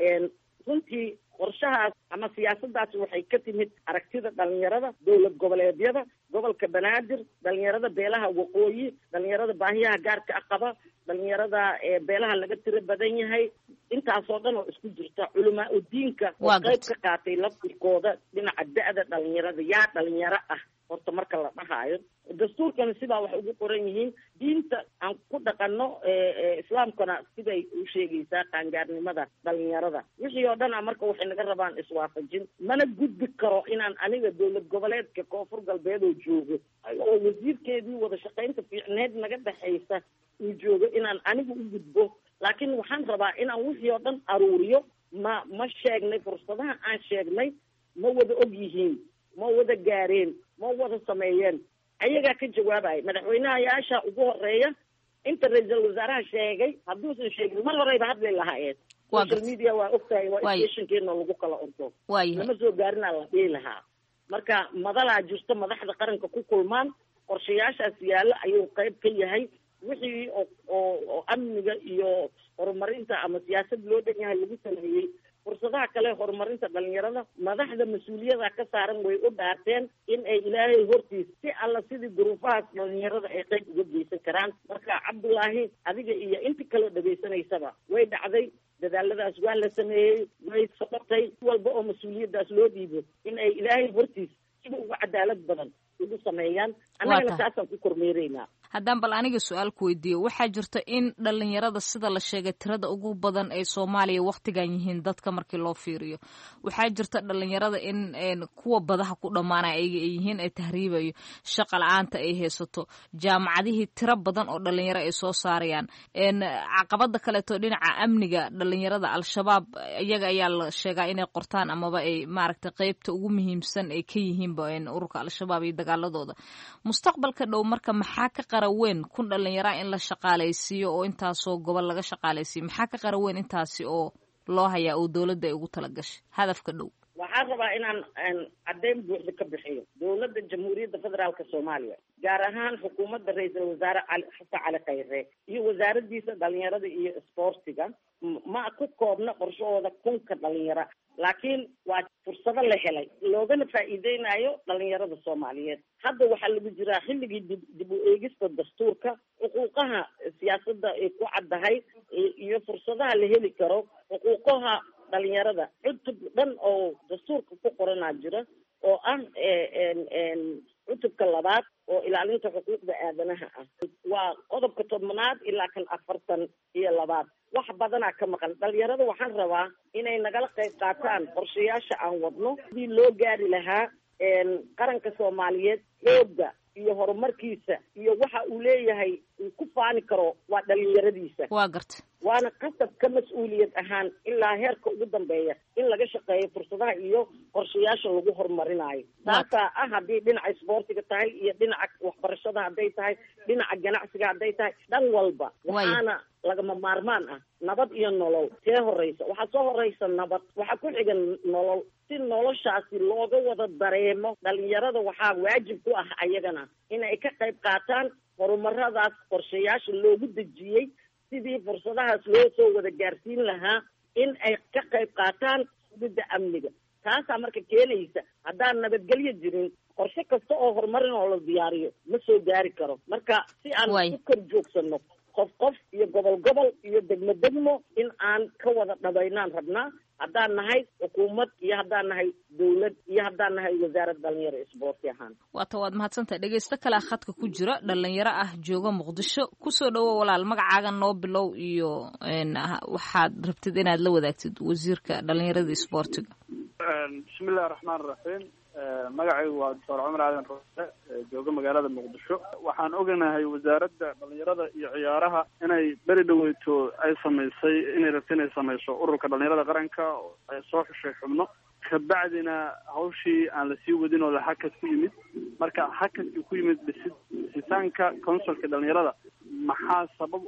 runtii qorshahaas ama siyaasadaas waxay ka timid aragtida dhalinyarada dowlad goboleedyada gobolka banaadir dhalinyarada beelaha waqooyi dhalinyarada baahiyaha gaarka ah qaba dhalinyarada beelaha laga tiro badan yahay. intaasoo dhan oo isku jirta culamaa udiinka oo qayb ka qaatay laftirkooda dhinaca da-da dhalinyarada yaa dhalinyaro ah horta marka la dhahaayo. dastuurkana sidaa waxay ugu qoran yihiin. diinta aan ku dhaqano islaamkana siday u sheegaysaa qaangaarnimada dhalinyarada. wixii oo dhan a marka waxay naga rabaan iswaafajin. mana gudbi karo inaan aniga dowlad goboleedka koonfur galbeed oo joogo oo wasiirkeedii wada shaqaynta fiicneed naga dhexaysa uu joogo inaan aniga u gudbo. laakiin waxaan rabaa inaan wixii oo dhan aruuriyo. ma sheegnay fursadaha aan sheegnay ma wada og yihiin ma wada gaareen ma wada sameeyeen. ayagaa ka jawaabaya madaxweynahayaasha ugu horeeya. inta ra-iisul wasaaraha sheegay hadduusan sheegin mar horeyba hadlay lahaayeen. social media waa ogtahay waa stationkeena lagu kala ordo lama soo gaarinaa la dhihi lahaa. marka madalaa jirto madaxda qaranka ku kulmaan qorshayaashaas yaalla ayuu qayb ka yahay. wixii oo amniga iyo horumarinta ama siyaasad loo dhan yahay lagu sameeyey. fursadaha kale horumarinta dhalinyarada madaxda mas-uuliyada ka saaran way u dhaarteen in ay ilaahay hortiis si alla sidii duruufahaas dhalinyarada ay qayb uga geysan karaan. marka cabdullaahi adiga iyo inta kaloo dhageysanaysaba way dhacday. dadaaladaas waa la sameeyey way socotay. walba oo mas-uuliyadaas loo dhiibo in ay ilaahay hortiis sida uga cadaalad badan ugu sameeyaan annagana saasaan ku kormeeraynaa. haddaan bal aniga su-aal ku weydiiyo waxaa jirta in dhalinyarada sida la sheegay tirada ugu badan ee Soomaaliya waqtigan yihiin dadka markii loo fiiriyo waxaa jirta dhalinyarada in kuwa badaha ku dhamaanaya ay yihiin ay tahriibayo shaqo la'aanta ay haysato jaamacadihii tiro badan oo dhalinyaro ay soo saarayaan caqabada kaleeto dhinaca amniga dhalinyarada al-shabaab iyaga ayaa la sheegaa inay qortaan amaba ay maaragtay qaybta ugu muhiimsan ay ka yihiinba ururka al-shabaab iyo dagaaladooda mustaqbalka dhow marka maxaa ka qaraweyn kun dhalinyaro in la shaqaalaysiiyo oo intaasoo gobol laga shaqaalaysiiyo maxaa ka qaraweyn intaasi oo loo hayaa oo dowladda ay ugu talagashay hadafka dhow waxaan rabaa inaan caddayn buuxda ka bixiyo dowladda jamhuuriyadda federaalka Soomaaliya gaar ahaan xukuumadda ra-iisul wasaare xasan cali khayre iyo wasaaraddiisa dhalinyarada iyo isboortiga ma ku koobna qorshahooda kunka dhalinyaro laakiin waa fursado la helay loogana faa'iideynayo dhalinyarada Soomaaliyeed hadda waxaa lagu jiraa xilligii dib u eegista dastuurka xuquuqaha siyaasadda ay ku caddahay iyo fursadaha la heli karo xuquuqaha dhalinyarada cutub dhan oo dastuurka ku qoranaa jira oo ah cutubka 2 oo ilaalinta xuquuqda aadanaha ah waa qodobka 10 ilaa kan 42 wax badanaa ka maqan dhalinyarada waxaan rabaa inay nagala qayb qaataan qorshayaasha aan wadno sidii loo gaari lahaa qaranka Soomaaliyeed xooga iyo horumarkiisa iyo waxa uu leeyahay uu ku faani karo waa dhalinyaradiisa waa gartay waana qasab ka mas'uuliyad ahaan ilaa heerka ugu dambeeya in laga shaqeeyo fursadaha iyo qorshayaasha lagu horumarinayo taasa haddii dhinaca isboortiga tahay iyo dhinaca waxbarashada hadday tahay dhinaca ganacsiga hadday tahay dhan walba waxaana lagama maarmaan ah nabad iyo nolol see horeysa waxaa soo horeysa nabad waxaa ku xiga nolol si noloshaasi looga wada dareemo dhalinyarada waxaa waajib ku ah ayagana inay ka qayb qaataan horumaradaas qorshayaasha loogu dejiyey sidii fursadahaas loo soo wada gaarsiin lahaa in ay ka qayb qaataan sugidda amniga taasaa marka keenaysa haddaan nabadgelyo jirin qorshe kasta oo horumarin oo la diyaariyo ma soo gaari karo marka si aan ku kor joogsano qof iyo gobol iyo degmo in aan ka wada dhabaynaan rabnaa haddaan nahay xukuumad iyo haddaan nahay dowlad iyo haddaan nahay wasaaradda dhalinyaro isboorti ahaan waad mahadsantahay dhegeysto kalea khadka ku jira dhalinyaro ah jooga muqdisho kusoo dhawo walaal magacaaga noo bilow iyo waxaad rabtid inaad la wadaagtid wasiirka dhalinyarada isboortiga bismillahi raxmaan raxiim magacaygu waa doctor cumar aadan roose jooga magaalada muqdisho waxaan oganahay wasaaradda dhalinyarada iyo ciyaaraha inay beri dhaweyto ay samaysay inay rabto inay samayso ururka dhalinyarada qaranka oo ay soo xushay xubno kabacdina hawshii aan lasii wadin oo hakad ku yimid marka hakadkii ku yimid dhisitaanka consulka dhalinyarada maxaa sabab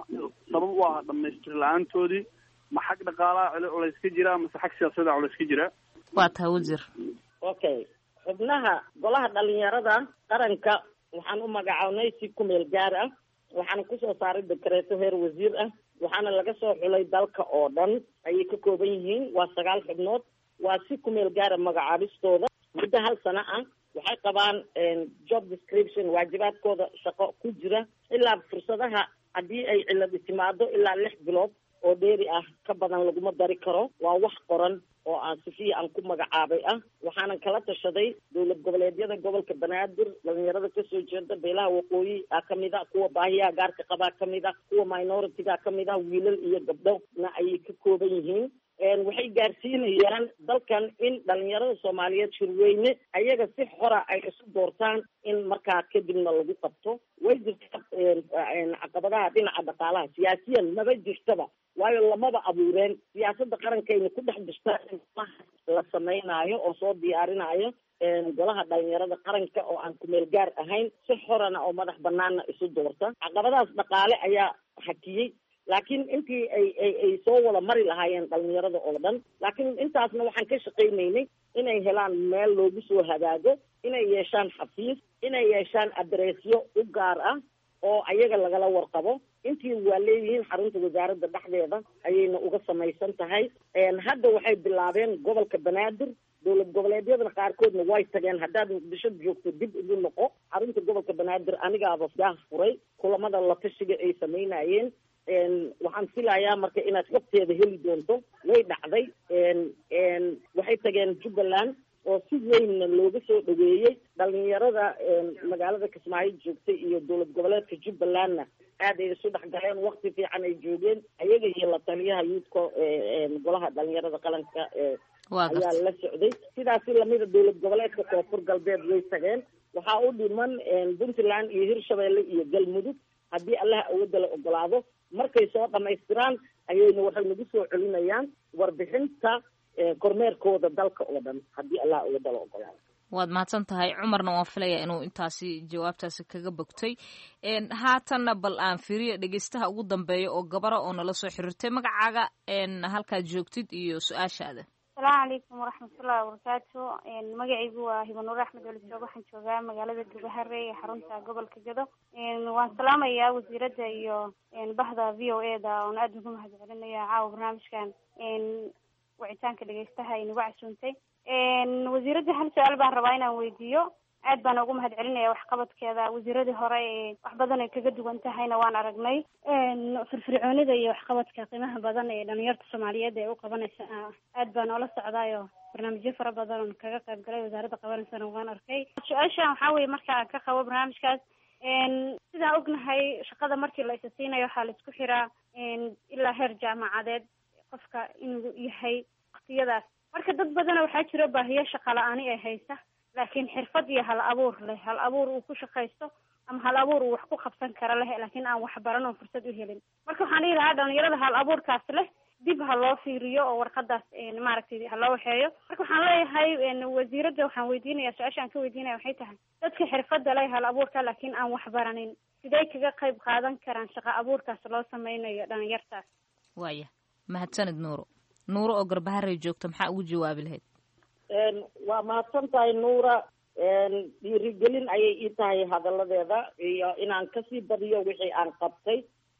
u ah dhamaystir la-aantoodii ma xag dhaqaalaha culays ka jira mase xag siyaasada culays ka jira waa tahay wasiir okay xubnaha golaha dhalinyarada qaranka waxaan u magacaabnay si ku meel gaar ah waxaana kusoo saaray dekreeto heer wasiir ah waxaana laga soo xulay dalka oo dhan ayay ka kooban yihiin waa 9 xubnood waa si ku meel gaara magacaabistooda muddo 1 sano ah waxay qabaan job description waajibaadkooda shaqo ku jira ilaa fursadaha haddii ay cilad timaado ilaa 6 bilood oo dheeri ah ka badan laguma dari karo waa wax qoran oo aan sifiya aan ku magacaabay ah waxaanan kala tashaday dowlad goboleedyada gobolka Banaadir dhalinyarada ka soo jeeda beelaha waqooyi kamida kuwa baahiyaha gaarka qaba kamida kuwa minority-ga kamida wiilal iyo gabdho na ay ka kooban yihiin waxay gaarsiinayaan dalkan in dhalinyarada Soomaaliyeed shirweyne ayaga si xora ay isu doortaan in markaa kadibna lagu qabto way jirtaa caqabadaha dhinaca dhaqaalaha siyaasiyan maba jirtaba waayo lamaba abuureen siyaasadda qarankeena ku dhex jirta la samaynayo oo soo diyaarinayo golaha dhalinyarada qaranka oo aan ku meel gaar ahayn si xorana oo madax banaana isu doorta caqabadahaas dhaqaale ayaa hakiyey laakiin intii ay soo wada mari lahaayeen dhalinyarada oo dhan laakiin intaasna waxaan ka shaqaynaynay inay helaan meel loogu soo hagaago inay yeeshaan xafiis inay yeeshaan adreesyo u gaar ah oo ayaga lagala warqabo intii waa leeyihiin xarunta wasaaradda dhexdeeda ayayna uga samaysan tahay hadda waxay bilaabeen gobolka Banaadir dowlad goboleedyada qaarkoodna way tageen haddaad muqdisho joogto dib ugu noqo xarunta gobolka Banaadir anigaaba daah furay kulamada la tashiga ay samaynayeen waxaan filayaa marka inaad waqtigeeda heli doonto way dhacday waxay tageen Jubbaland oo si weyn looga soo dhaweeyay dhalinyarada magaalada kismaayo joogtay iyo dowlad goboleedka jubbalandna aad ay isu dhexgaleen, wakti fiican ay joogeen. ayaga iyo la taliyaha yuudka golaha dhalinyarada qaranka ayaa la socday. sidaasi lamida dowlad goboleedka koonfur galbeed way tageen. waxaa u dhiman puntland iyo hirshabelle iyo galmudug, haddii allaha awoodda la ogolaado. markay soo dhamaystiraan ayayna waxay nagu soo celinayaan warbixinta kormeerkooda dalka oo dhan, haddii allaha awoodda la ogolaado. waad mahadsan tahay cumarna, waan filaya inuu intaasi jawaabtaasi kaga bogtay. haatanna bal aan fiiriyo dhegeystaha ugu dambeeya oo gabara oo nala soo xiriirtay. magacaaga halkaad joogtid iyo su-aashaada. asalaamu calaykum waraxmatullahi wabarakaatu. magacaygu waa hibanuur axmed welisoog, waxaan joogaa magaalada gubahare ee xarunta gobolka gado. waan salaamayaa wasiiradda iyo bahda v o e da oon aada ugu mahad celinaya caawa barnaamijkan wicitaanka dhegeystaha ay nagu casuuntay. wasiiradda hal su-aal baan rabaa inaan weydiiyo. aad baan ugu mahad celinaya waxqabadkeeda. wasiiradii hore wax badan ay kaga duwan tahayna waan aragnay. firfircoonida iyo waxqabadka qiimaha badan ee dhalinyarta soomaaliyeed ee u qabanaysa aad baan oola socdaayo barnaamijyo fara badan oon kaga qayb galay wasaaradda qabanaysana waan arkay. su-aashan waxaa weye marka aan ka qabo barnaamijkaas, sidaan ognahay shaqada markii la isa siinayo waxaa la isku xiraa ilaa heer jaamacadeed qofka inuu yahay waktiyadaas. marka dad badana waxaa jira baahiyo shaqa la-aani ay haysa, laakiin xirfad iyo hal abuur leh, hal abuur uu ku shaqaysto ama hal abuur uu wax ku qabsan kara leh, laakiin aan waxbaran oo fursad u helin. marka waxaan dhihi lahaa dhalinyarada hal abuurkaas leh dib ha loo fiiriyo oo warqadaas maaragtay ha loo waxeeyo. marka waxaan leeyahay wasiiradda waxaan weydiinaya, su-aasha aan ka weydiinaya waxay tahay dadka xirfadda leh hal abuurka laakiin aan waxbaranin sidee kaga qayb qaadan karaan shaqa abuurkaas loo sameynayo dhalinyartaas? waaya mahadsanid nuuro oo garbaharey joogta, maxaa ugu jawaabi lahayd? waa mahadsan tahay nuura. dhiirigelin ayay ii tahay hadaladeeda iyo inaan kasii badiyo wixii aan qabtay.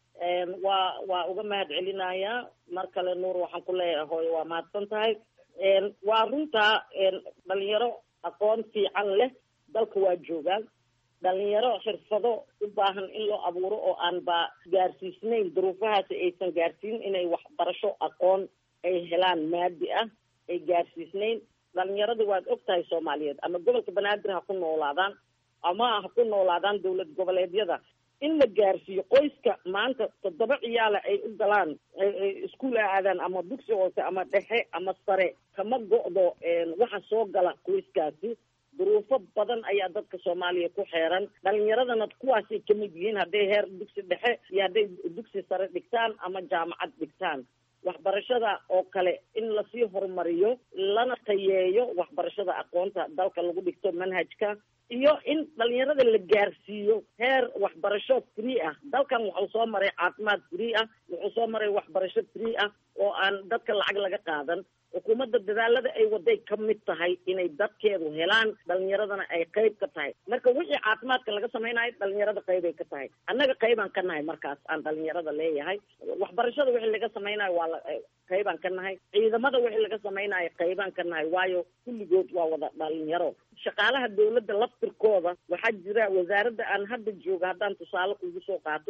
waa uga mahad celinayaa mar kale nuur. waxaan ku leeyahay hooyo waa mahadsan tahay. waa runtaa dhalinyaro aqoon fiican leh dalka waa joogaan. dhalinyaro xirfado u baahan in loo abuuro oo aan ba gaarsiisnayn, duruufahaasi aysan gaarsiin inay waxbarasho aqoon ay helaan maadi ah ay gaarsiisnayn. dhalinyarada waad og tahay soomaaliyeed ama gobolka banaadir ha ku noolaadaan ama ha ku noolaadaan dowlad goboleedyada, in la gaarsiiyo qoyska maanta 7 ciyaala ay u galaan iskuul aadaan ama dugsi hoose ama dhexe ama sare, kama go'do waxa soo gala qoyskaasi. duruufo badan ayaa dadka soomaaliya ku xeeran. dhalinyaradana kuwaasay kamid yihiin, hadday heer dugsi dhexe iyo hadday dugsi sare dhigtaan ama jaamacad dhigtaan. waxbarashada oo kale in lasii horumariyo lana tayeeyo waxbarashada aqoonta dalka lagu dhigto manhajka, iyo in dhalinyarada la gaarsiiyo heer waxbarasho free ah. dalkan wuxuu soo maray caafimaad free ah, wuxuu soo maray waxbarasho free ah oo aan dadka lacag laga qaadan. xukuumadda dadaalada ay waday ka mid tahay inay dadkeedu helaan, dhalinyaradana ay qayb ka tahay. marka wixii caafimaadka laga samaynayo dhalinyarada qaybay ka tahay, annaga qaybaan ka nahay. markaas aan dhalinyarada leeyahay waxbarashada wixii laga samaynayo waa qaybaan ka nahay. ciidamada wixii laga samaynayo qaybaan ka nahay, waayo kulligood waa wada dhalinyaro. shaqaalaha dawladda laftirkooda waxaa jira wasaaradda aan hadda jooga, haddaan tusaale kugu soo qaato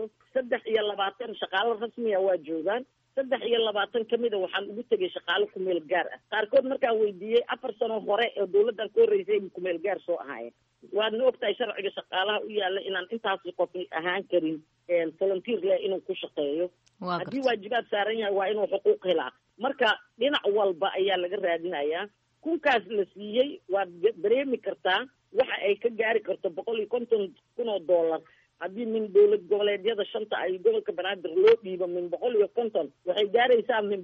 23 shaqaalo rasmiya waa joogaan. 23 kamida waxaan ugu tegay shaqaalo kumeel gaar ah. qaarkood markaan weydiiyey 4 sano hore oo dawladdan ka horreysay kumeel gaar soo ahaayeen. waadna ogtahay sharciga shaqaalaha u yaalla inaan intaasi qof ahaan karin volunteer leh inuu ku shaqeeyo. haddii waajibaad saaran yahay waa inuu xuquuq helaa. marka dhinac walba ayaa laga raadinayaa. kunkaas la siiyey waad dareemi kartaa waxa ay ka gaari karto $150,000 haddii min dowlad goboleedyada 5 ay gobolka banaadir loo dhiibo min 150, waxay gaaraysaa min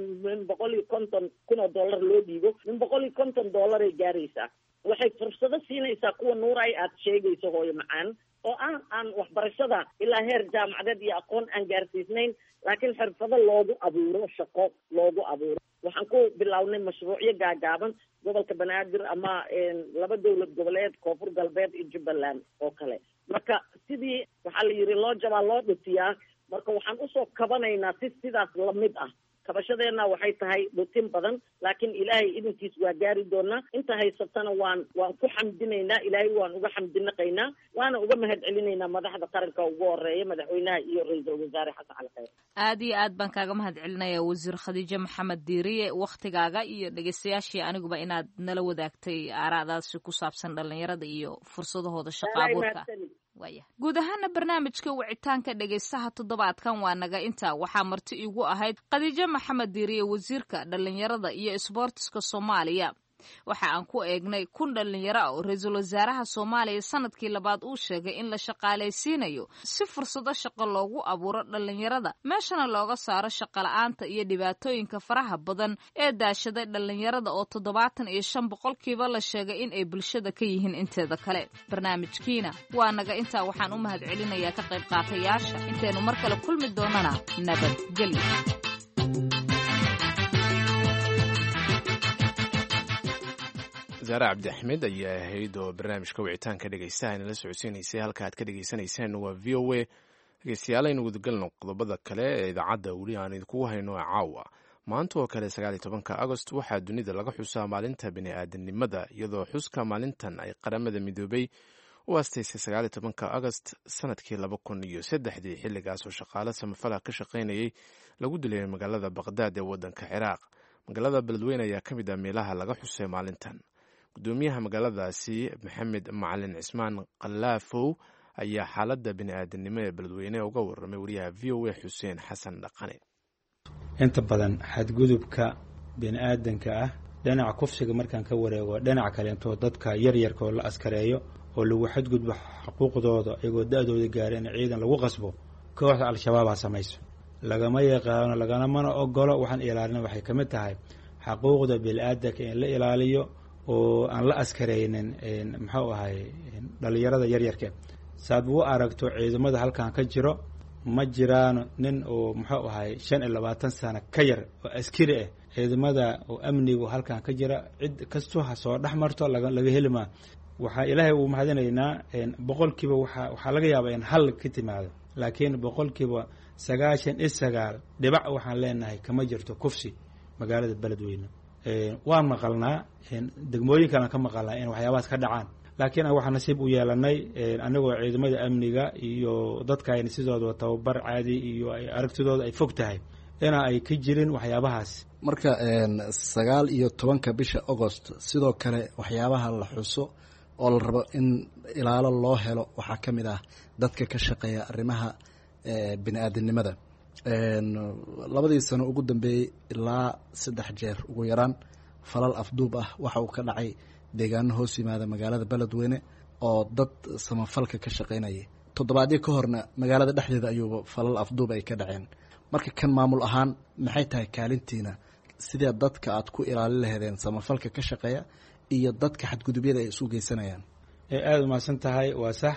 $150,000 loo dhiibo, min $150 ay gaaraysaa. waxay fursado siinaysaa kuwa nuuray aad sheegayso hooyo macaan, oo aan waxbarashada ilaa heer jaamacadeed iyo aqoon aan gaarsiisnayn, laakiin xirfado loogu abuuro, shaqo loogu abuuro. waxaan ku bilownay mashruucyo gaagaaban gobolka banaadir ama 2 dowlad goboleed, koonfur galbeed iyo jubbaland oo kale. marka sidii waxaa la yidhi loo jabaa loo dhutiyaa. marka waxaan usoo kabanaynaa sidaas lamid ah kabashadeenna waxay tahay dhutin badan, laakiin ilaahay idinkiis waa gaari doonaa. Inta haysatana waan ku xamdinaynaa, ilaahay waan uga xamdinaqaynaa, waana uga mahad celinaynaa madaxda qaranka ugu horeeya madaxweynaha iyo ra-iisul wasaare xasan cali khayre. aad iyo aad baan kaaga mahad celinaya wasiir Khadiija Maxamed Diiriye waktigaaga iyo dhegeystayaashii aniguba inaad nala wadaagtay aaraadaasi ku saabsan dhalinyarada iyo fursadahooda shaqo abuurka. guud ahaana barnaamijka wicitaanka dhegeystaha toddobaadkan waa naga intaa. waxaa marti igu ahayd Khadiija Maxamed Diiriye, wasiirka dhalinyarada iyo isboortiska Soomaaliya. waxa aan ku eegnay 1,000 dhalinyaro ah oo ra-iisul wasaaraha Soomaaliya sanadkii labaad uu sheegay in la shaqaalaysiinayo si fursado shaqo loogu abuuro dhalinyarada, meeshana looga saaro shaqo la'aanta iyo dhibaatooyinka faraha badan ee daashaday dhalinyarada oo 75% la sheegay in ay bulshada ka yihiin inteeda kale. barnaamijkiina waa naga intaa. waxaan u mahad celinayaa ka qayb qaatayaasha. intaynu mar kale kulmi doonana nabadgelyo. zaare cabdi axmed ayaa ahayd oo barnaamijka wicitaanka dhegeystaha inala socodsiinaysay. halka aad ka dhegeysanaysaan waa v o a. dhegeystayaal aynu gudagalno qodobada kale ee idaacadda weli aan idinkugu hayno caawa. maanta oo kale 19 agost waxaa dunida laga xusaa maalinta bini'aadanimada, iyadoo xuska maalintan ay qaramada midoobay u aastaysay 19 agost sanadkii 2003 xilligaas oo shaqaale samafala ka shaqaynayay lagu dilay magaalada baqdaad ee wadanka ciraaq. magaalada beledweyne ayaa ka mid ah meelaha laga xusay maalintan. gudoomiyaha magaaladaasi maxamed macalin cismaan qalaafow ayaa xaaladda bini'aadanimo ee beledweyne uga warramay wariyaha v o a xuseen xasan dhaqane. inta badan xadgudubka bini'aadanka ah dhinaca kufsiga markaan ka wareego, dhinaca kaleentoo dadka yaryarka oo la askareeyo oo lagu xadgudbo xuquuqdooda iyagoo da-dooda gaareen ciidan lagu qasbo, kooxda al-shabaabaa samayso. lagama yaqaano, lagamana ogolo. waxaan ilaalina waxay ka mid tahay xaquuqda bini'aadanka in la ilaaliyo oo aan la askaraynin muxuu ahay dhalinyarada yaryarka. saad u aragto ciidamada halkan ka jiro, ma jiraan nin oo muxuu ahay 25 sano ka yar oo askari ah. ciidamada oo amnigu halkan ka jira cid kastoo ha soo dhex marto laga helima. waxaa ilaahay uu mahadinaynaa boqolkiiba waxaa laga yaabaa in hal ka timaado, laakiin boqolkiiba 99 dhibac waxaan leenahay kama jirto kufsi magaalada beledweyne. waan maqalnaa degmooyinkan ka maqalnaa in waxyaabahaas ka dhacaan, laakiin waxaa nasiib u yeelanay anagoo ciidamada amniga iyo dadka ay sidooda tababar caadi iyo aragtidooda ay fog tahay ina ay ka jirin waxyaabahaas. marka 19 bisha August sidoo kale waxyaabaha la xuso oo la rabo in ilaalo loo helo waxaa ka mid ah dadka ka shaqeeya arrimaha bini'aadanimada. labadii sano ugu dambeeyey ilaa 3 jeer ugu yaraan falal afduub ah waxa uu ka dhacay deegaano hoos yimaada magaalada beledweyne oo dad samafalka ka shaqaynayay. toddobaadyo ka horna magaalada dhexdeeda ayuuba falal afduub ay ka dhaceen. marka kan maamul ahaan maxay tahay kaalintiina sidee dadka aad ku ilaalin lahaydeen samafalka ka shaqeeya iyo dadka xadgudubyada ay isu geysanayaan? aada umahadsan tahay. waa sax.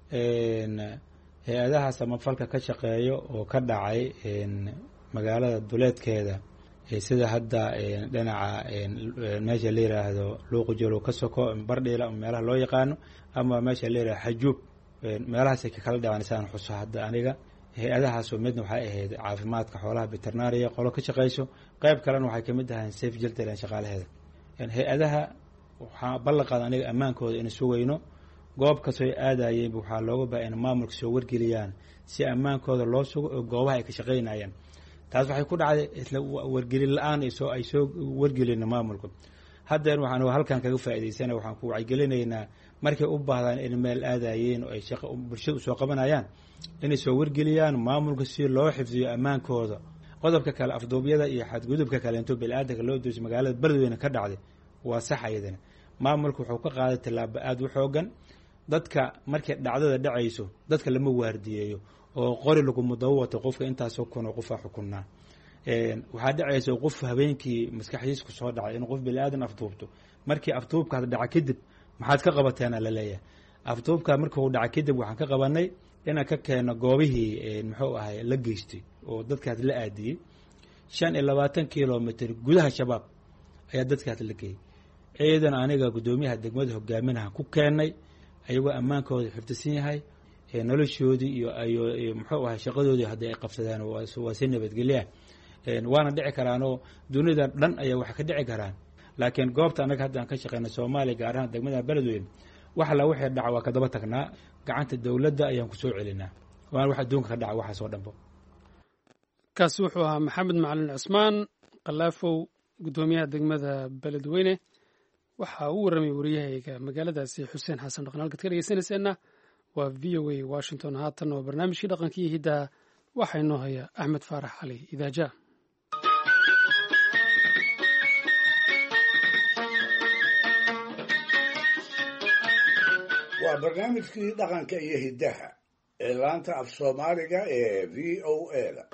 hay-adaha samafalka ka shaqeeyo oo ka dhacay magaalada duleedkeeda, sida hadda dhinaca meesha la yiraahdo luuqujolo ka soko bardheela meelaha loo yaqaano, ama meesha la yiraahdo xajuub, meelahaas ka kala dhawaanaysan xuso. hadda aniga hay-adahaas midna waxay ahayd caafimaadka xoolaha veterinariya qolo ka shaqeyso, qayb kalena waxay kamid tahay safe jilteren shaqaalaheeda. hay-adaha waxaa ballan qaada aniga ammaankooda in sugayno. goob kastoo ay aadayeen waxaa looga baahan in maamulka soo wargeliyaan si ammaankooda loo sugo oo goobaha ay ka shaqaynayaan. taas waxay ku dhacday isla wargelin la-aan ay soo wargelin maamulka. haddeen waxaan halkan kaga faa'iidaysana waxaan ku wacyigelinaynaa markay u baahdaan in meel aadayeen oo ay shaqo bulshada soo qabanayaan inay soo wargeliyaan maamulka si loo xifdiyo ammaankooda. qodobka kale afduubyada iyo xadgudubka kale intuu bini'aadanka loo doosay magaalada beledweyne ka dhacday waa sax. ayadana maamulka wuxuu ka qaaday tallaabo aada u xoogan. dadka markay dhacdada dhacayso dadka lama waardiyeeyo oo qori lagu mudawato qofka intaasoo kun oo qofa xukunaa. waxaa dhacaysa qof habeenkii maskaxdiisa ku soo dhacay in qof bini'aadan afduubto. markii afduubkaas dhaca kadib maxaad ka qabateena la leeyahay. afduubka markuu dhaca kadib waxaan ka qabanay inaan ka keeno goobihii muxuu ahay la geystay oo dadkaas la aadiyey. 25 kilomitr gudaha shabaab ayaa dadkaas la geeyey. ciidan aniga gudoomiyaha degmada hogaaminaha ku keenay ayagoo ammaankooda xifdisan yahay, noloshoodii iyo muxuu ahay shaqadoodii hadday ay qabsadaan waa si nabadgelya. waana dhici karaanoo dunida dhan ayaa wax ka dhici karaan. laakiin goobta annaga hadda aan ka shaqeyna Soomaaliya gaar ahaan degmada Beledweyne waxa la wixii dhaca waa ka daba tagnaa, gacanta dawladda ayaan ku soo celinaa. waana wax adduunka ka dhaca waxa soo dhanbo. kaasi wuxuu ahaa Maxamed Macalin Cusmaan Qalaafow, gudoomiyaha degmada Beledweyne. waxa uu waramay wariyahayga magaaladaasi Xuseen Xasan Dhaqan. halkaad ka dhegeysanayseena waa VOA Washington. haatan waa barnaamijkii dhaqankii hiddaha. waxaa inoo haya Axmed Faarax Cali Idaaja. waa barnaamijkii dhaqanka iyo hiddaha ee laanta af Soomaaliga ee VOA-da.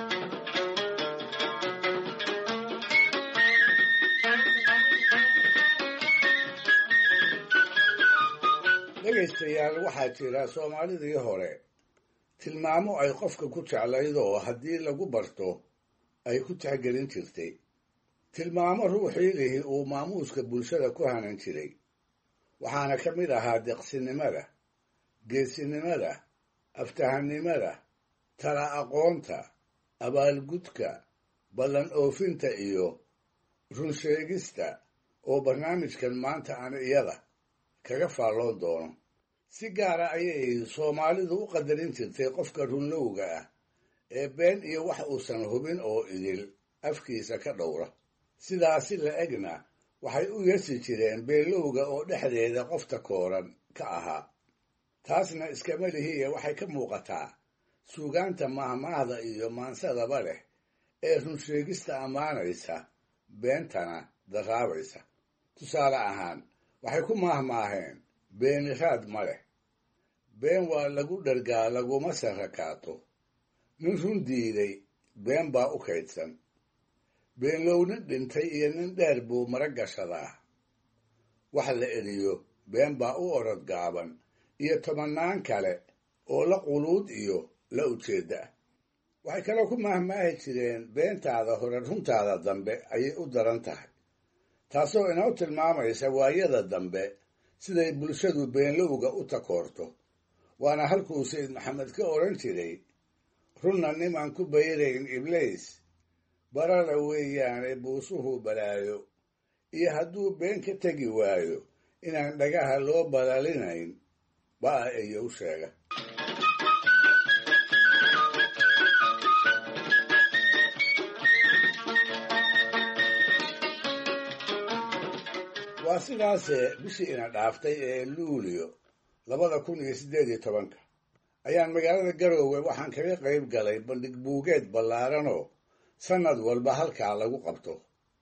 dhegaystayaal, waxaa jira Soomaalidii hore tilmaamo ay qofka ku jeclayd oo haddii lagu barto ay ku tixgelin jirtay, tilmaamo ruuxii lihi uu maamuuska bulshada ku hanan jiray. waxaana ka mid ahaa deqsinimada, geesinimada, aftahannimada, tala aqoonta, abaalgudka, ballan oofinta iyo runsheegista oo barnaamijkan maanta aan iyada kaga faalloon doono. si gaara ayay Soomaalidu u qadarin jirtay qofka runlowga ah ee been iyo wax uusan hubin oo idil afkiisa ka dhowra. sidaasi la egna waxay u yeesi jireen beelowga oo dhexdeeda qofta kooran ka ahaa. taasna iskama lihiye waxay ka muuqataa suugaanta mahmaahda iyo maansadaba leh ee runsheegista ammaanaysa, beentana daraabaysa. tusaale ahaan, waxay ku mahmaaheen beeni raad ma leh, been waa lagu dhargaa laguma sarakaato, nin run diiday been baa u kaydsan, beenlow nin dhintay iyo nin dheer buu mara gashadaa, wax la eriyo been baa u orod gaaban, iyo tobannaan kale oo la quluud iyo la ujeedda ah. waxay kaloo ku mahmaahi jireen beentaada hore runtaada dambe ayay u daran tahay, taasoo inoo tilmaamaysa waayada dambe siday bulshadu beenlowga u takoorto. waana halkuu Sayid Maxamed ka odhan jiray, runna nimaan ku bayrayn ibliis, barara weeyaane buusuhu balaayo, iyo hadduu been ka tegi waayo inaan dhagaha loo balalinayn baa ayuu sheega. waa sidaase bishii ina dhaaftay ee Luulyo 2018 ayaan magaalada Garowe waxaan kaga qayb galay bandhig buugeed ballaaranoo sannad walba halkaa lagu qabto,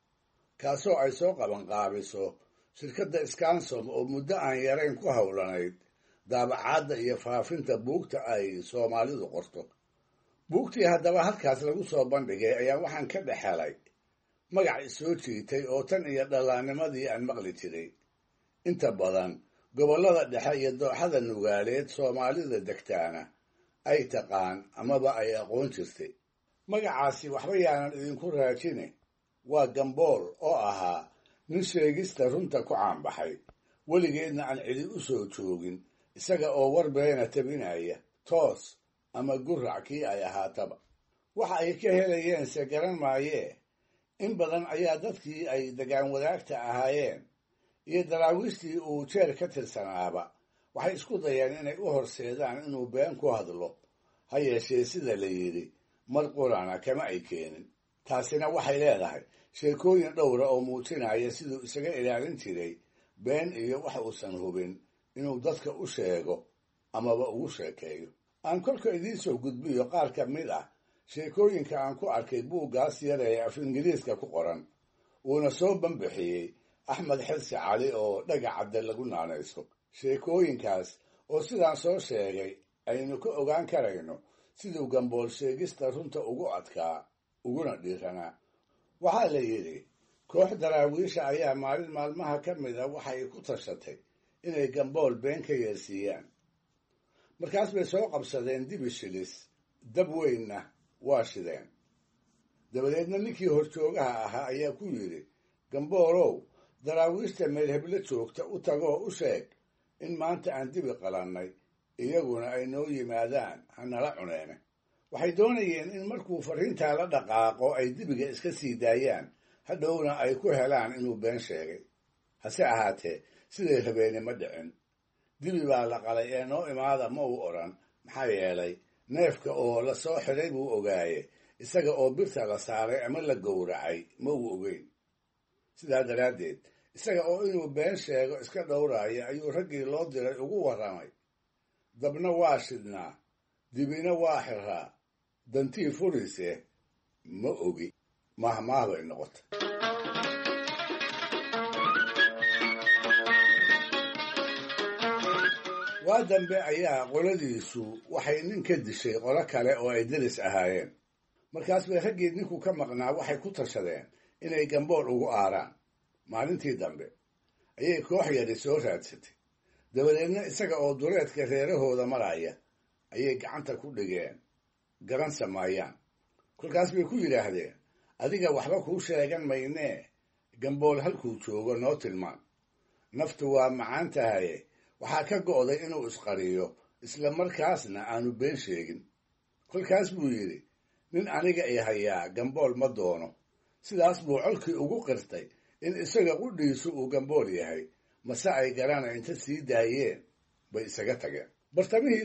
kaasoo ay soo qaban qaabiso shirkadda Scansom oo muddo aan yarayn ku howlanayd daabacaadda iyo faafinta buugta ay Soomaalidu qorto. buugtii haddaba halkaas lagu soo bandhigay ayaa waxaan ka dhex helay magac isoo jiitay oo tan iyo dhallaannimadii aan maqli jiray. inta badan gobollada dhexe iyo dooxada nugaaleed Soomaalida degtaana ay taqaan amaba ay aqoon jirtay. magacaasi waxba yaanan idinku raajine, waa Gambool oo ahaa nin sheegista runta ku caanbaxay, weligeedna aan cidi u soo joogin, isaga oo war beena tabinaya, toos ama gurac kii ay ahaataba. waxa ay ka helayeense garan maayee, in badan ayaa dadkii ay degaan wadaagta ahaayeen iyo daraawiishtii uu jeer ka tirsanaaba waxay isku dayeen inay u horseedaan inuu been ku hadlo. ha yeeshee sida la yidhi, mar qurana kama ay keenin. taasina waxay leedahay sheekooyin dhowra oo muujinaya siduu isaga ilaalin jiray been iyo wax uusan hubin inuu dadka u sheego amaba ugu sheekeeyo. aan kolka idiin soo gudbiyo qaar ka mid ah sheekooyinka aan ku arkay buuggaas yar ee af Ingiriiska ku qoran, uuna soo banbixiyey Axmed Xirsi Cali oo Dhagacadde lagu naanayso. sheekooyinkaas oo sidaan soo sheegay aynu ka ogaan karayno siduu Gambool sheegista runta ugu adkaa uguna dhiiranaa. waxaa la yidhi, koox daraawiisha ayaa maalin maalmaha ka mida waxay ku tashatay inay Gambool been ka yeersiiyaan. markaas bay soo qabsadeen dibi shilis, dab weynna waa shideen. dabadeedna ninkii horjoogaha ahaa ayaa ku yidhi, Gamboolow, daraawiishta meel heblo joogta u tagoo u sheeg in maanta aan dibi qalannay, iyaguna ay noo yimaadaan hanala cuneene. waxay doonayeen in markuu farriintaa la dhaqaaqo ay dibiga iska sii daayaan hadhowna ay ku helaan inuu been sheegay. hase ahaatee siday rabeeni ma dhicin. dibi baa la qalay ee noo imaada ma uu odhan, maxaa yeelay neefka oo la soo xidhay buu ogaaye isaga oo birta la saaray ama la gowracay ma uu ogeyn. sidaa daraaddeed isaga oo inuu been sheego iska dhowraaya ayuu raggii loo diray ugu warramay. dabna waa shidhnaa, dibina waa xiraa, dantii furise ma ogi. mahmaah bay noqotay. waa dambe ayaa qoladiisu waxay nin ka dishay qolo kale oo ay deris ahaayeen. markaas bay raggii ninku ka maqnaa waxay ku tashadeen inay gambool ugu aaraan. maalintii dambe ayay koox yari soo raadsatay. dabadeedna isaga oo duleedka reerahooda maraya ayay gacanta ku dhigeen, garan samaayaan. kolkaas bay ku yidhaahdeen, adiga waxba kuu sheegan maynee gambool halkuu joogo noo tilmaan. naftu waa macaan tahaye waxaa ka go'day inuu isqariyo isla markaasna aanu been sheegin. kolkaas buu yidhi, nin aniga i hayaa gambool ma doono. sidaas buu colkii ugu qirtay in isaga qudhiisu uu gambool yahay, mase ay garana inta sii daayeen bay isaga tageen. bartamihii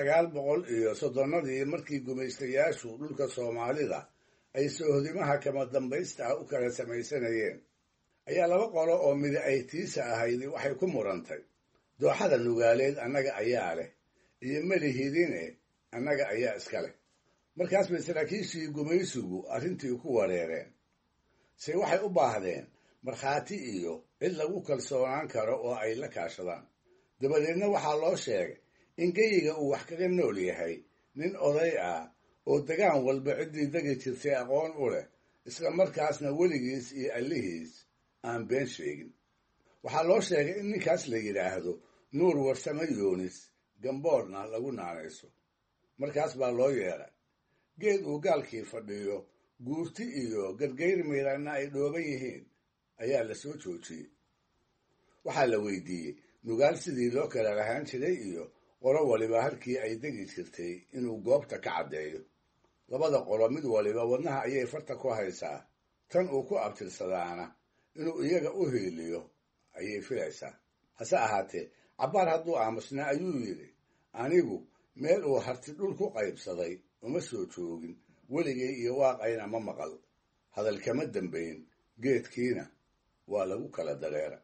1930 markii gumaystayaashu dhulka Soomaalida ay soohodimaha kama dambaysta ah u kala samaysanayeen, ayaa laba qolo oo midi ay tiisa ahayd waxay ku murantay, dooxada nugaaleed annaga ayaa leh iyo melihidine annaga ayaa iska leh. markaas bay saraakiishii gumaysigu arrintii ku wareereen. se waxay u baahdeen markhaati iyo cid lagu kalsoonaan karo oo ay la kaashadaan. dabadeedna waxaa loo sheegay in geyiga uu wax kaga nool yahay nin oday ah oo degaan walba ciddii degi jirtay aqoon u leh, isla markaasna weligiis iyo allihiis aan been sheegin. waxaa loo sheegay in ninkaas la yidhaahdo nuur warsame yoonis, gamboolna lagu naanayso. markaas baa loo yeedhay. geed uu gaalkii fadhiyo, guurti iyo gargayr miiranna ay dhooban yihiin ayaa la soo joojiyey. waxaa la weydiiyey nugaal sidii loo kala lahaan jiray iyo qolo waliba halkii ay degi jirtay inuu goobta ka caddeeyo. labada qolo mid waliba wadnaha ayay farta ku haysaa, tan uu ku abtirsadaana inuu iyaga u hiiliyo ayay filaysaa. hase ahaatee cabbaar hadduu aamusnaa ayuu yidhi, anigu meel uu harti dhul ku qaybsaday uma soo joogin, weligay iyo waaqayna ma maqal. hadal kama dambayn, geedkiina waa lagu kala dareera.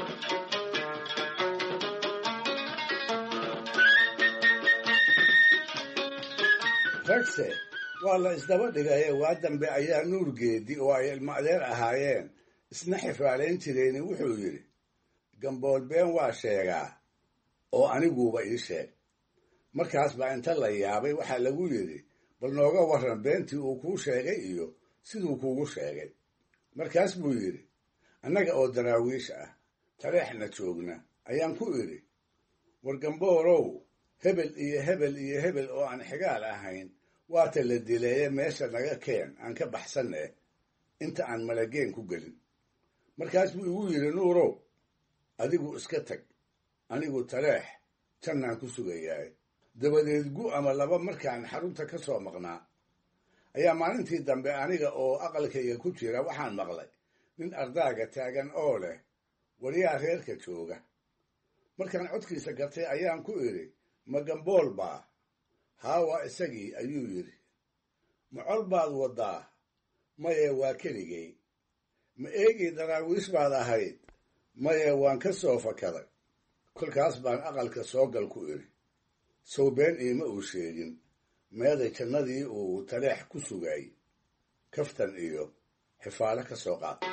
ragse waa la isdaba dhigaye waa dambe ayaa nuur geedi oo ay ilmo adeer ahaayeen isna xifaalayn jireeni wuxuu yidhi, gambool been waa sheegaa oo aniguuba ii sheeg. markaas baa inta la yaabay waxaa lagu yidhi, bal nooga warran beentii uu kuu sheegay iyo siduu kuugu sheegay. markaas buu yidhi, annaga oo daraawiish ah tareexna joogna ayaan ku idhi, war gamboolow, hebel iyo hebel iyo hebel oo aan xigaal ahayn waata la dileeye meesha naga keen aan ka baxsanne inta aan malageen ku gelin. markaas buu igu yidhi, nuurow, adigu iska tag, anigu tareex jannaan ku sugayahay. dabadeed gu ama laba markaan xarunta ka soo maqnaa ayaa maalintii dambe aniga oo aqalkayga ku jira waxaan maqlay nin ardaaga taagan oo leh, waryaa reerka jooga. markaan codkiisa gartay ayaan ku idhi, ma gambool baa? haa, waa isagii, ayuu yidhi. ma col baad waddaa? maye waa keligay. ma eegii daraawiish baad ahayd? maye waan ka soo fakaday. kolkaas baan aqalka soo gal ku idhi, sow been iima uu sheegin, meeday jannadii uu tareex ku sugay. kaftan iyo xifaalo ka soo qaad.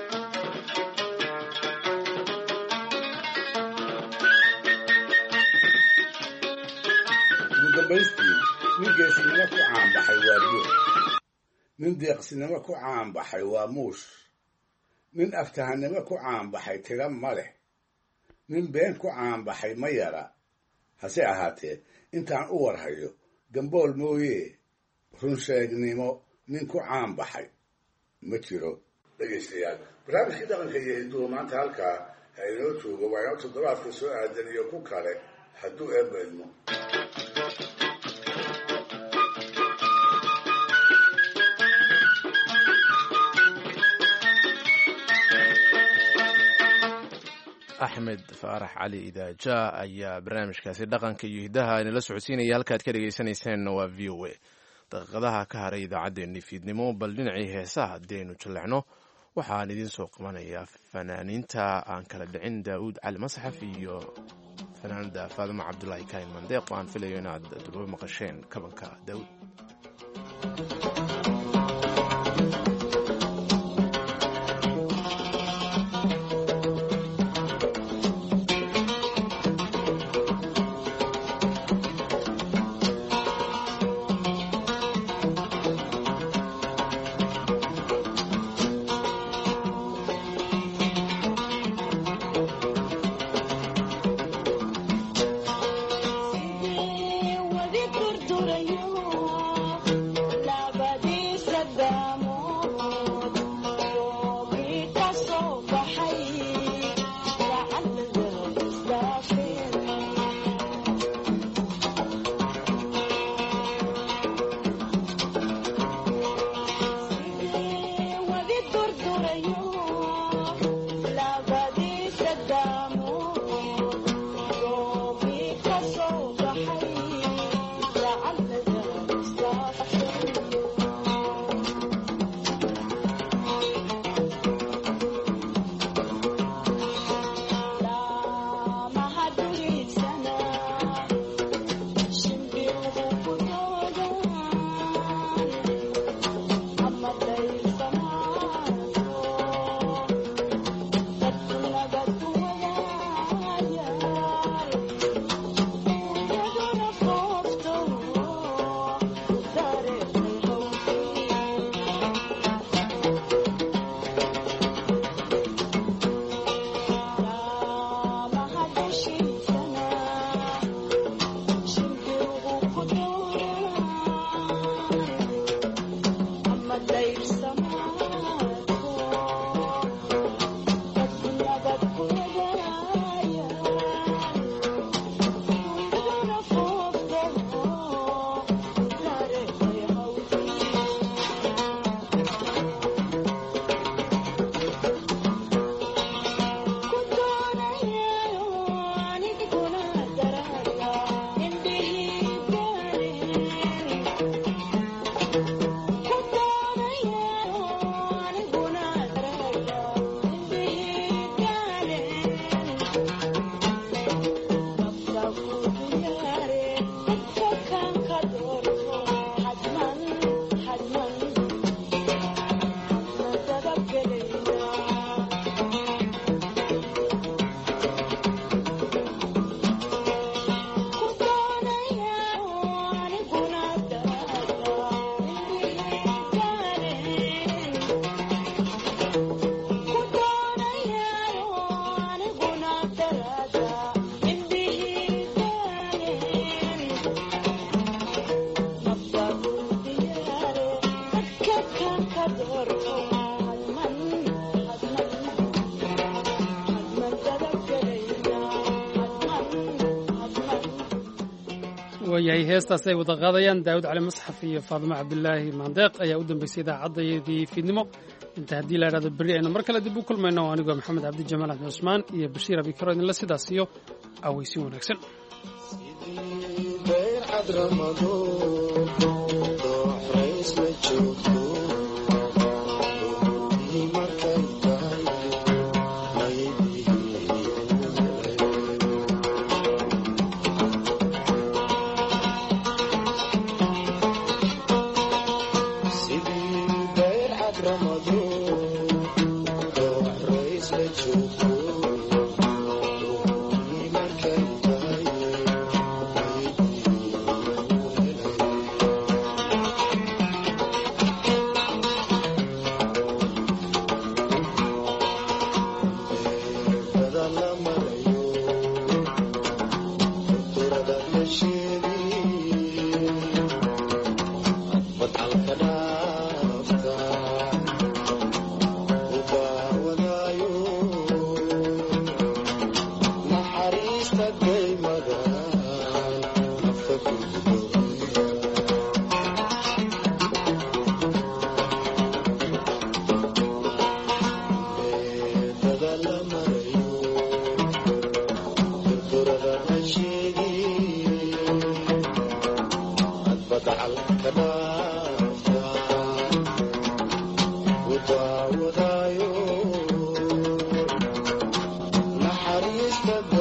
ugu dambaystii nin geesinimo ku caanbaxay waa buux, nin deeqsinimo ku caanbaxay waa muush, nin aftahanimo ku caanbaxay tira ma leh, nin been ku caanbaxay ma yara. hase ahaatee intaan u warhayo gambool mooye runsheegnimo nin ku caanbaxay ma jiro. dhegaystayaal, barnaamijkii dhaqanka iyo hinduhu maanta halkaa ha inoo joogo. waa inoo toddobaadka soo aadan iyo ku kale hadduu eebba idmo. axmed faarax cali idaaja ayaa barnaamijkaasi dhaqanka iyo hiddaha inala socodsiinaya halkaad ka dhegaysanaysaanna waa v o a daqiiqadaha ka haray idaacaddeenni fiidnimo bal dhinacii heesaha haddaynu jallecno waxaan idiin soo qabanayaa fanaaniinta aan kala dhicin daa'uud cali masxaf iyo fanaanada faadimo cabdulaahi kaahin mandeeq oo aan filayo inaad durbo maqasheen kabanka daa'uud. waayahay heestaas ay wada qaadayaan daawud cali masxaf iyo faadimo cabdilaahi maandeeq ayaa u dambeysay idaacaddayadii fiidnimo inta haddii la idhahdo berri aynu mar kale dib u kulmayno anigoo maxamed cabdi jamaal axmed cusmaan iyo bashiir abikaro idinla sidaas iyo aweysin wanaagsan. But